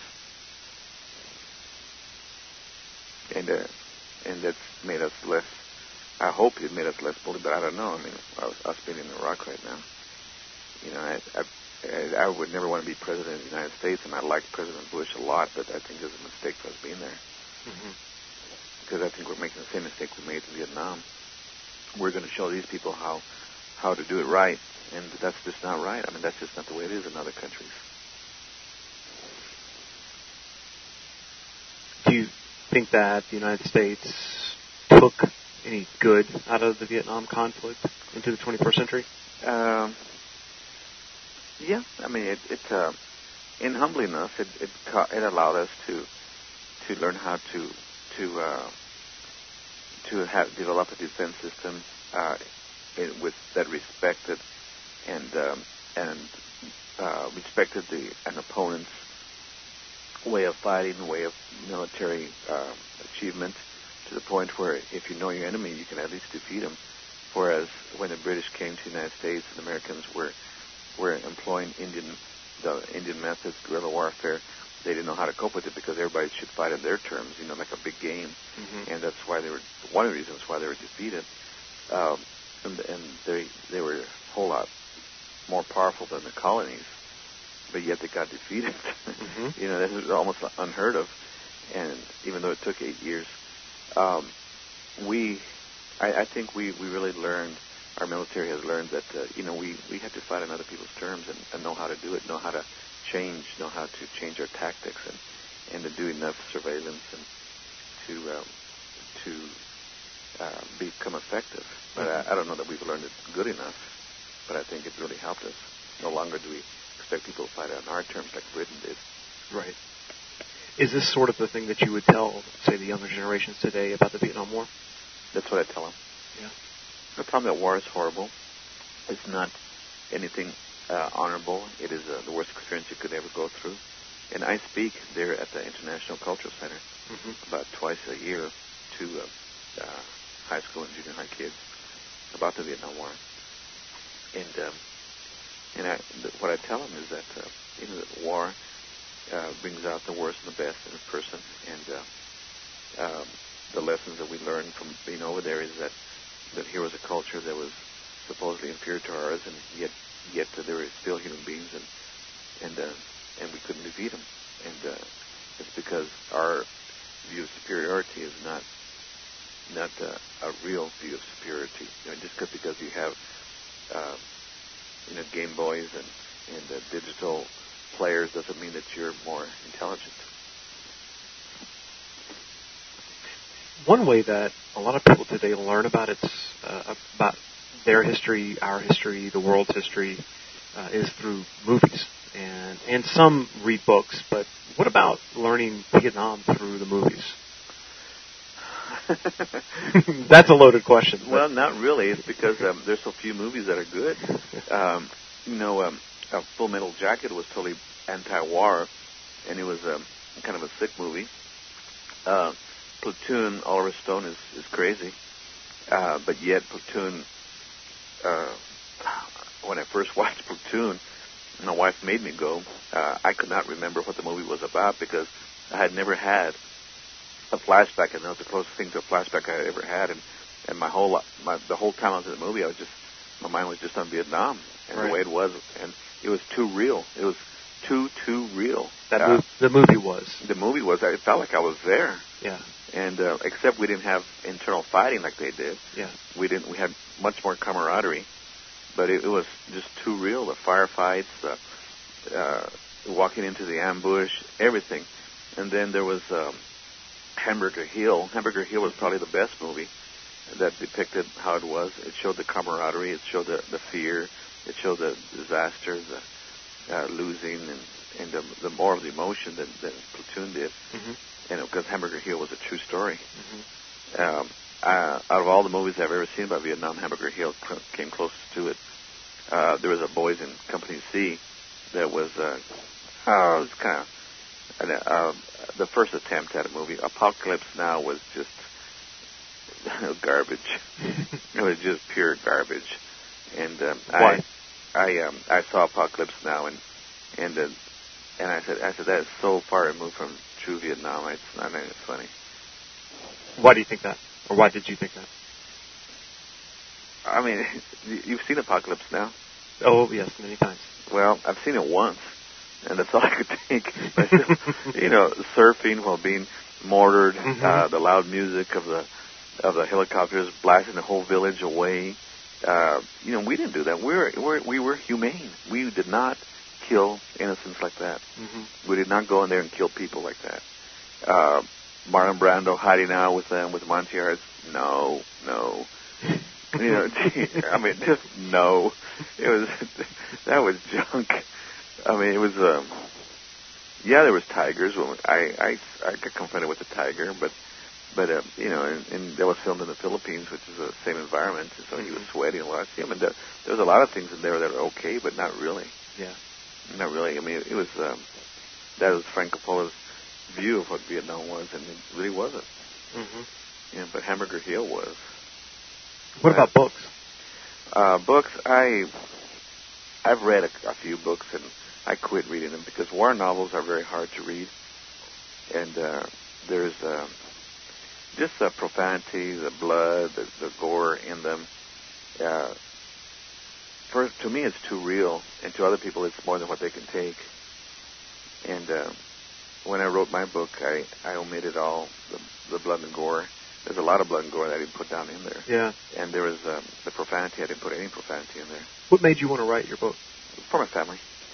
And uh, and that's made us less, I hope it made us less bully, but I don't know. I mean, us, us being in Iraq right now, you know, I, I, I would never want to be president of the United States, and I like President Bush a lot, but I think it's a mistake for us being there. Mm-hmm. Because I think we're making the same mistake we made in Vietnam. We're going to show these people how, how to do it right, and that's just not right. I mean, that's just not the way it is in other countries. Do you think that the United States took any good out of the Vietnam conflict into the twenty-first century? Um, yeah, I mean, it, it uh, in humbling us, it it, it allowed us to to learn how to to uh, to have develop a defense system uh, it, with that respected and um, and uh, respected the an opponent's way of fighting, way of military uh, achievement, to the point where if you know your enemy, you can at least defeat him. Whereas when the British came to the United States, and Americans were were employing Indian the Indian methods, guerrilla warfare, they didn't know how to cope with it because everybody should fight on their terms, you know, like a big game, mm-hmm. and that's why they were one of the reasons why they were defeated. Um, and, and they they were a whole lot more powerful than the colonies, but yet they got defeated. Mm-hmm. You know, that was almost unheard of. And even though it took eight years, um, we, I, I think we, we really learned, our military has learned that, uh, you know, we, we had to fight on other people's terms and, and know how to do it, know how to change, know how to change our tactics and, and to do enough surveillance and to um, to uh, become effective. But mm-hmm. I, I don't know that we've learned it good enough, but I think it really helped us. No longer do we expect people to fight on our terms like Britain did. Right. Is this sort of the thing that you would tell, say, the younger generations today about the Vietnam War? That's what I tell them. Yeah. The problem that war is horrible. It's not anything uh, honorable. It is uh, the worst experience you could ever go through. And I speak there at the International Cultural Center mm-hmm. about twice a year to uh, uh, high school and junior high kids about the Vietnam War. And um, and I, th- what I tell them is that uh, you know, that war uh, brings out the worst and the best in a person, and uh, um, the lessons that we learned from being over there is that that here was a culture that was supposedly inferior to ours, and yet yet uh, they were still human beings, and and uh, and we couldn't defeat them. And uh, it's because our view of superiority is not not uh, a real view of superiority. You know, just cause, because you have uh, you know Game Boys and and uh, digital players doesn't mean that you're more intelligent. One way that a lot of people today learn about it's uh, about their history, our history, the world's history, uh, is through movies, and and some read books. But what about learning Vietnam through the movies? That's a loaded question. Well, not really. It's because um, there's so few movies that are good. Um, you know, um, uh, Full Metal Jacket was totally anti-war, and it was um, kind of a sick movie. Uh, Platoon, Oliver Stone is, is crazy, uh, but yet Platoon, uh, when I first watched Platoon, my wife made me go, uh, I could not remember what the movie was about because I had never had a flashback, and that was the closest thing to a flashback I had ever had, and, and my whole, my, the whole time I was in the movie, I was just, my mind was just on Vietnam, and right. the way it was, and it was too real. It was too, too real. That uh, mov- the movie was. The movie was. I felt like I was there. Yeah. And uh, except we didn't have internal fighting like they did. Yeah. We didn't. We had much more camaraderie, but it, it was just too real. The firefights, the uh, walking into the ambush, everything. And then there was um, Hamburger Hill. Hamburger Hill was probably the best movie that depicted how it was. It showed the camaraderie. It showed the, the fear. It showed the disaster, the uh, losing, and, and the, the more of the emotion than, than Platoon did. Mm-hmm. And because Hamburger Hill was a true story. Mm-hmm. Um, uh, out of all the movies I've ever seen about Vietnam, Hamburger Hill cl- came closest to it. Uh, there was a Boys in Company C that was, uh, oh, it was kind of uh, the first attempt at a movie. Apocalypse Now was just garbage. It was just pure garbage. And um, Why? I, I, um, I saw Apocalypse Now, and and uh, and I said, I said that is so far removed from true Vietnam. It's not even funny. Why do you think that? Or why did you think that? I mean, you've seen Apocalypse Now. Oh, yes, many times. Well, I've seen it once, and that's all I could think. You know, surfing while being mortared, mm-hmm. uh, the loud music of the of the helicopters blasting the whole village away. Uh, you know, we didn't do that. We were, we were we were humane. We did not kill innocents like that. Mm-hmm. We did not go in there and kill people like that. Uh, Marlon Brando hiding out with them with Montiers. No, no. You know, I mean, just no. It was that was junk. I mean, it was. Um, yeah, there was tigers. I I I got confronted with a tiger, but but uh, you know, and, and that was filmed in the Philippines, which is the same environment. So mm-hmm. he was sweating while I see him, and there, there was a lot of things in there that were okay, but not really. Yeah. Not really. I mean, it, it was um, that was Frank Coppola's view of what Vietnam was, and it really wasn't. Mm-hmm. Yeah, but Hamburger Hill was. What about books? Uh, books, I I've read a, a few books, and I quit reading them because war novels are very hard to read, and uh, there's uh, just the profanity, the blood, the, the gore in them. Uh, for to me, it's too real, and to other people, it's more than what they can take. And uh, when I wrote my book, I, I omitted all the, the blood and gore. There's a lot of blood and gore that I didn't put down in there. Yeah. And there was um, the profanity. I didn't put any profanity in there. What made you want to write your book? For my family.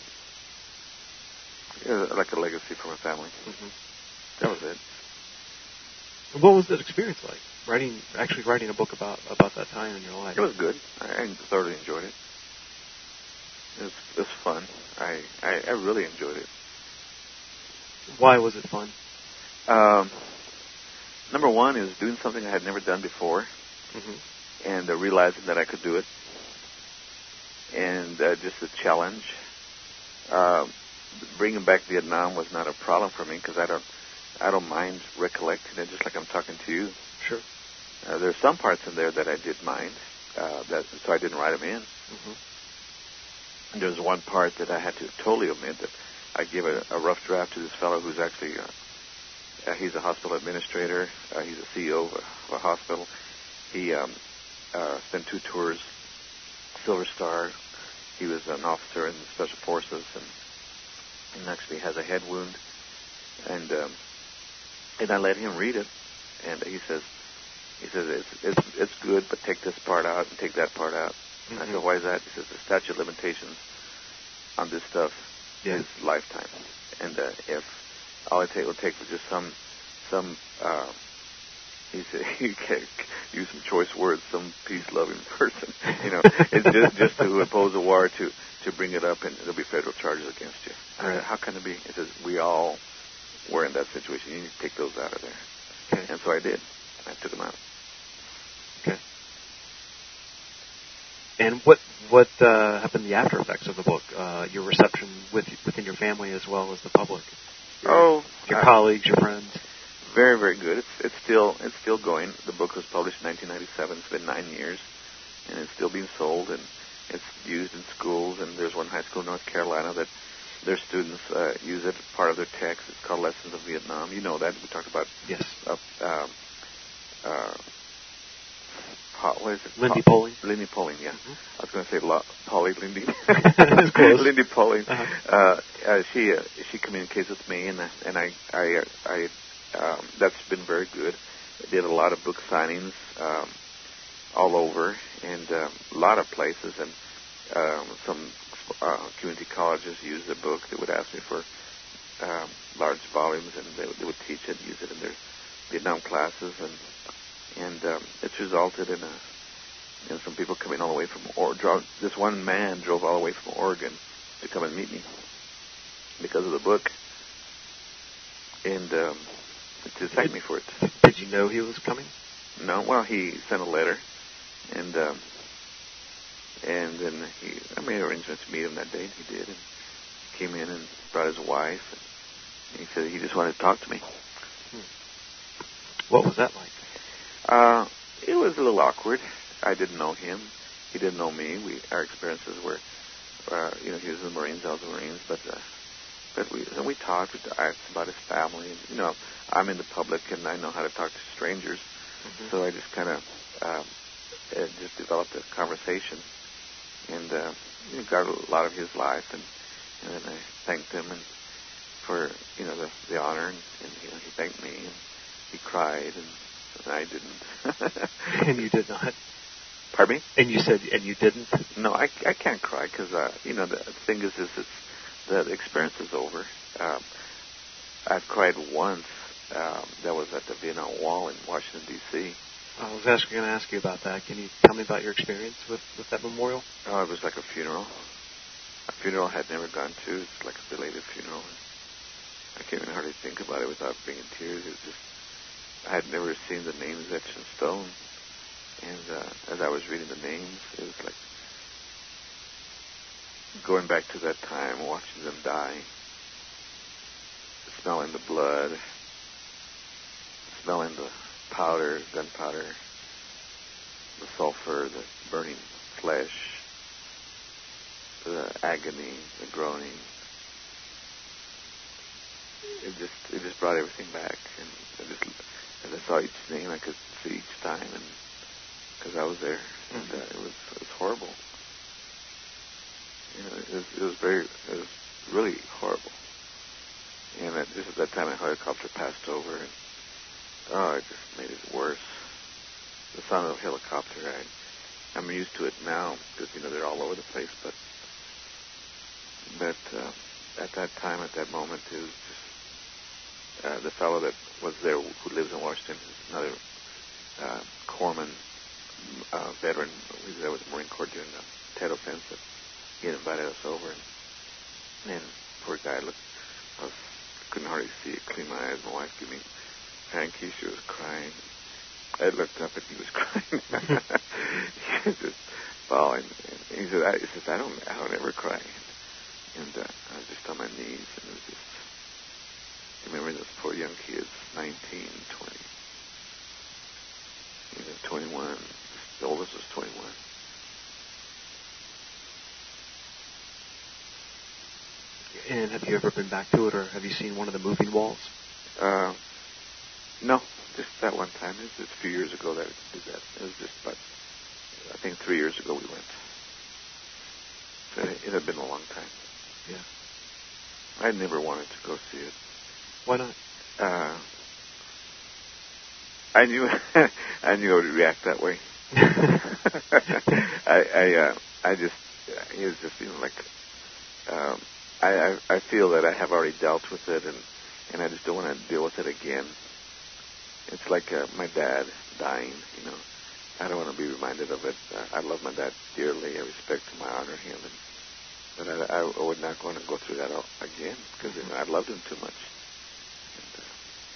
Yeah, like a legacy for my family. Mm-hmm. That was it. And what was that experience like? Writing, actually writing a book about, about that time in your life. It was good. I, I thoroughly enjoyed it. It was, it was fun. I, I, I really enjoyed it. Why was it fun? Um, number one is doing something I had never done before, mm-hmm. and uh, realizing that I could do it, and uh, just a challenge. Uh, bringing back Vietnam was not a problem for me because I don't, I don't mind recollecting it, just like I'm talking to you. Sure. Uh, there's some parts in there that I did mind, uh, that so I didn't write them in. Mm-hmm. And there was one part that I had to totally omit. That I gave a, a rough draft to this fellow who's actually, uh, uh, he's a hospital administrator. Uh, he's a C E O of a, of a hospital. He um, uh, spent two tours, Silver Star. He was an officer in the Special Forces, and, and actually has a head wound. And um, and I let him read it, and he says, he says it's it's it's good, but take this part out and take that part out. Mm-hmm. I said, why is that? He says the statute of limitations on this stuff yeah. is lifetime, and uh, if all it take, will take was just some some uh, he said you can use some choice words, some peace-loving person, you know, it's just just to oppose a war to to bring it up, and there'll be federal charges against you. Right. I said, how can it be? He says we all were in that situation. You need to take those out of there. Okay. And so I did. I took them out. Okay. And what what uh, happened? The after effects of the book, uh, your reception with within your family as well as the public. Your, oh, your uh, colleagues, your friends. Very, very good. It's it's still it's still going. The book was published in nineteen ninety-seven. It's been nine years, and it's still being sold, and it's used in schools. And there's one high school in North Carolina that their students uh, use it as part of their text. It's called Lessons of Vietnam. You know that we talked about. Yes. Uh, um, uh, what is it? Lindy Poling. Lindy Poling, yeah. Mm-hmm. I was going to say Lo- Polly Lindy. Close. Lindy Poling. Uh-huh. Uh, uh, she uh, she communicates with me, and and I I I um, that's been very good. I did a lot of book signings um, all over, and um, a lot of places, and um, some uh, community colleges use the book. They would ask me for um, large volumes, and they, they would teach it, use it in their Vietnam classes, and and um, it's resulted in a you know, some people coming all the way from or drove, this one man drove all the way from Oregon to come and meet me because of the book, and um, to thank did, me for it. Did you know he was coming? No, well, he sent a letter, and um, and then he I made arrangements to meet him that day, and he did, and he came in and brought his wife, and he said he just wanted to talk to me. Hmm. What was that like? Uh, it was a little awkward. I didn't know him. He didn't know me. We our experiences were, uh, you know, he was in the Marines, I was in the Marines, but uh, but we and we talked. We asked about his family. And, you know, I'm in the public and I know how to talk to strangers, mm-hmm. so I just kind of um, uh, just developed a conversation and uh, you know, got a lot of his life, and and then I thanked him and for you know the the honor, and, and you know, he thanked me and he cried and. And I didn't. And you did not? Pardon me? And you said, and you didn't? No, I, I can't cry because, uh, you know, the thing is, is it's, the experience is over. Um, I've cried once. Um, that was at the Vietnam Wall in Washington, D C I was asking, going to ask you about that. Can you tell me about your experience with, with that memorial? Oh, it was like a funeral. A funeral I had never gone to. It's like a belated funeral. I can't even hardly think about it without being in tears. It was just... I had never seen the names etched in stone, and uh, as I was reading the names, it was like going back to that time, watching them die, smelling the blood, smelling the powder, gunpowder, the sulfur, the burning flesh, the agony, the groaning, it just it just brought everything back, and I just as I saw each name, I could see each time, and because I was there, and uh, it was it was horrible. You know, it was, it was very it was really horrible. And at, just at that time, a helicopter passed over, and oh, it just made it worse. The sound of a helicopter, I, I'm used to it now because you know they're all over the place. But but uh, at that time, at that moment, it was just uh, the fellow that was there who lives in Washington, another uh, corpsman, uh, veteran. He was there with the Marine Corps during the Tet Offensive. He had invited us over, and, and poor guy looked. I was, couldn't hardly see it. Clean my eyes. My wife gave me a hanky. She was crying. I looked up and he was crying. He was just bawling. And he said, I, he says, I don't, I don't ever cry. And uh, I was just on my knees, and it was just. I remember those poor young kids, nineteen, twenty, even twenty-one. The oldest was twenty-one. And have you ever been back to it, or have you seen one of the moving walls? Uh, no, just that one time. It was just a few years ago that I did that. It was just about, I think three years ago we went. So it, it had been a long time. Yeah. I never wanted to go see it. Why not? Uh, I knew I knew I would react that way. I I, uh, I just it was just you know like. Um, I, I, I feel that I have already dealt with it, and, and I just don't want to deal with it again. It's like uh, my dad dying, you know. I don't want to be reminded of it. Uh, I love my dad dearly. I respect him. I honor him. And, but I, I would not want to go through that again because you know, I loved him too much. And, uh,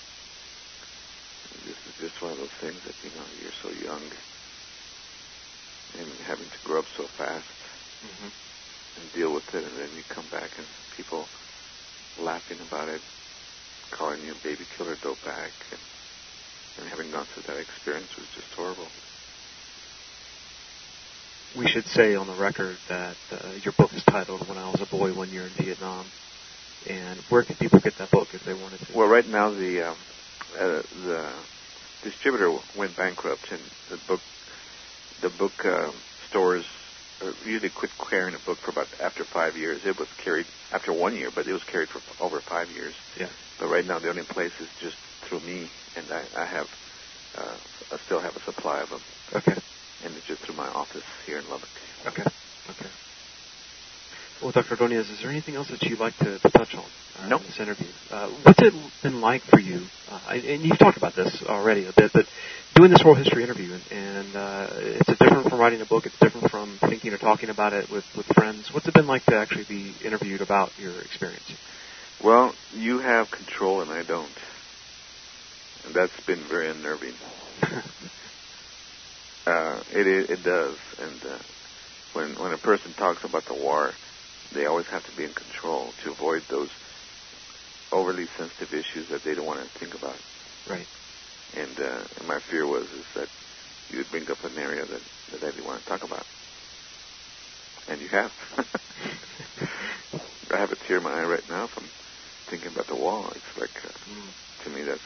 this is just one of those things that, you know, you're so young and having to grow up so fast. Mm-hmm. And deal with it, and then you come back and people laughing about it, calling you a baby killer, dope back, and, and having gone through that experience was just horrible. We should say on the record that uh, your book is titled "When I Was a Boy, One Year in Vietnam," and where can people get that book if they wanted to? Well, right now the um, uh, the distributor went bankrupt, and the book the book uh, stores. Usually quit carrying a book for about after five years. It was carried after one year, but it was carried for over five years. Yeah. But right now the only place is just through me, and I, I have, uh, I still have a supply of them. Okay. And it's just through my office here in Lubbock. Okay. Okay. Well, Doctor Ordonez, is there anything else that you'd like to, to touch on uh, nope. in this interview? Uh, what's it been like for you? Uh, and you've talked about this already a bit, but doing this oral history interview, and, and uh, it's different from writing a book. It's different from thinking or talking about it with, with friends. What's it been like to actually be interviewed about your experience? Well, you have control and I don't. And that's been very unnerving. uh, it, it it does. And uh, when when a person talks about the war, they always have to be in control to avoid those overly sensitive issues that they don't want to think about. Right. And, uh, and my fear was is that you would bring up an area that, that I didn't want to talk about. And you have. I have a tear in my eye right now from thinking about the wall. It's like, uh, mm. to me, that's,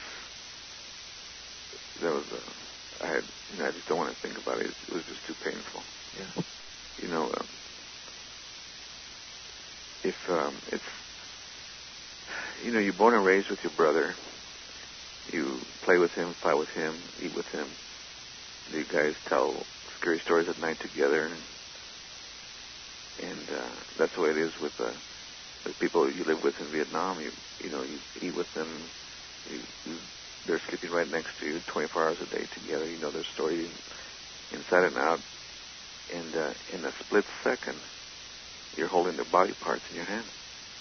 that was, uh, I had, you know, I just don't want to think about it. It was just too painful. Yeah. You know, um, if um, it's, you know, you're born and raised with your brother. You play with him, fight with him, eat with him. You guys tell scary stories at night together, and, and uh, that's the way it is with uh, the people you live with in Vietnam. You you know you eat with them. You, you, they're sleeping right next to you, twenty-four hours a day together. You know their story inside and out. And uh, in a split second, you're holding their body parts in your hand.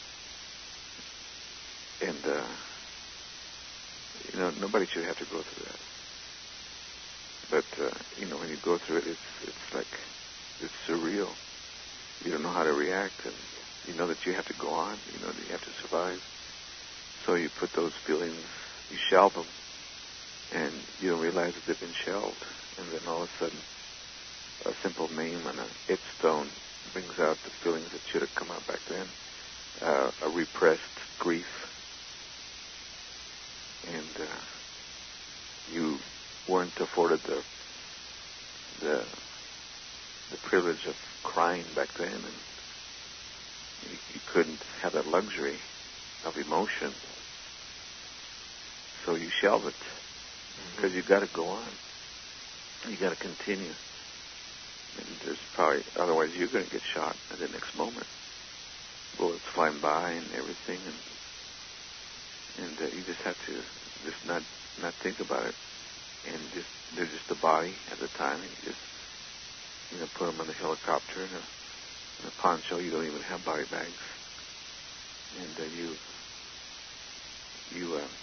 And uh, you know nobody should have to go through that. But uh, you know when you go through it, it's it's like it's surreal. You don't know how to react, and you know that you have to go on. You know that you have to survive. So you put those feelings, you shelve them, and you don't realize that they've been shelved. And then all of a sudden, a simple name on a it stone brings out the feelings that should have come out back then. Uh, a repressed grief, and uh, you weren't afforded the the the privilege of crying back then, and you, you couldn't have that luxury of emotion, so you shelve it because mm-hmm. you got to go on. You got to continue, and there's probably otherwise you're going to get shot at the next moment. Bullets flying by and everything, and and uh, you just have to just not not think about it, and just they're just a body at the time, and you just you know put them on the helicopter and a, in a poncho. You don't even have body bags, and uh, you you uh,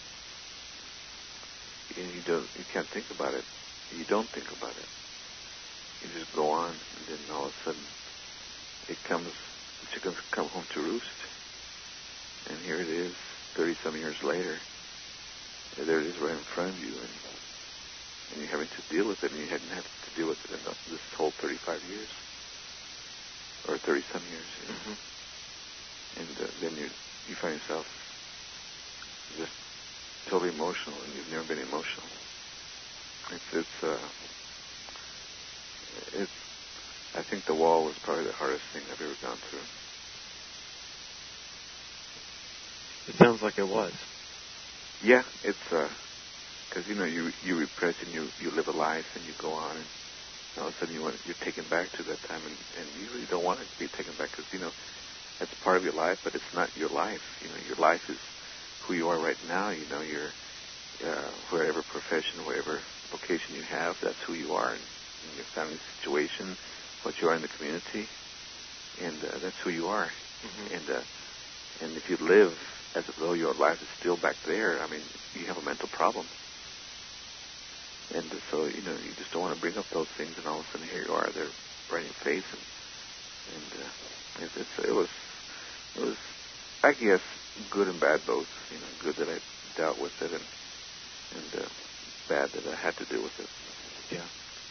you, you don't you can't think about it. You don't think about it. You just go on, and then all of a sudden it comes. The chickens come home to roost, and here it is, thirty-some years later. There it is, right in front of you, and, and you're having to deal with it, and you hadn't had to deal with it in this whole thirty-five years, or thirty-some years. You know? Mm-hmm. And uh, then you you find yourself just totally emotional, and you've never been emotional. It's it's uh, it's. I think the wall was probably the hardest thing I've ever gone through. It sounds like it was. Yeah, it's because uh, you know you you repress and you, you live a life and you go on, and all of a sudden you want you're taken back to that time, and, and you really don't want it to be taken back because you know that's part of your life, but it's not your life. You know, your life is who you are right now. You know, your uh, whatever profession, whatever vocation you have, that's who you are in, in your family situation. What you are in the community, and uh, that's who you are. Mm-hmm. And uh, and if you live as though your life is still back there, I mean, you have a mental problem. And uh, so, you know, you just don't want to bring up those things, and all of a sudden here you are, they're right in your face, and, and uh, it, it's, it was, it was, I guess, good and bad both. You know, good that I dealt with it, and and uh, bad that I had to deal with it. Yeah.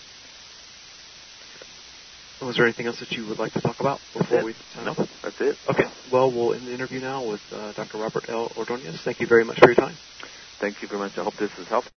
Was there anything else that you would like to talk about before we sign no, off? That's it. Okay. Well, we'll end the interview now with uh, Doctor Robert L. Ordonez. Thank you very much for your time. Thank you very much. I hope this is helpful.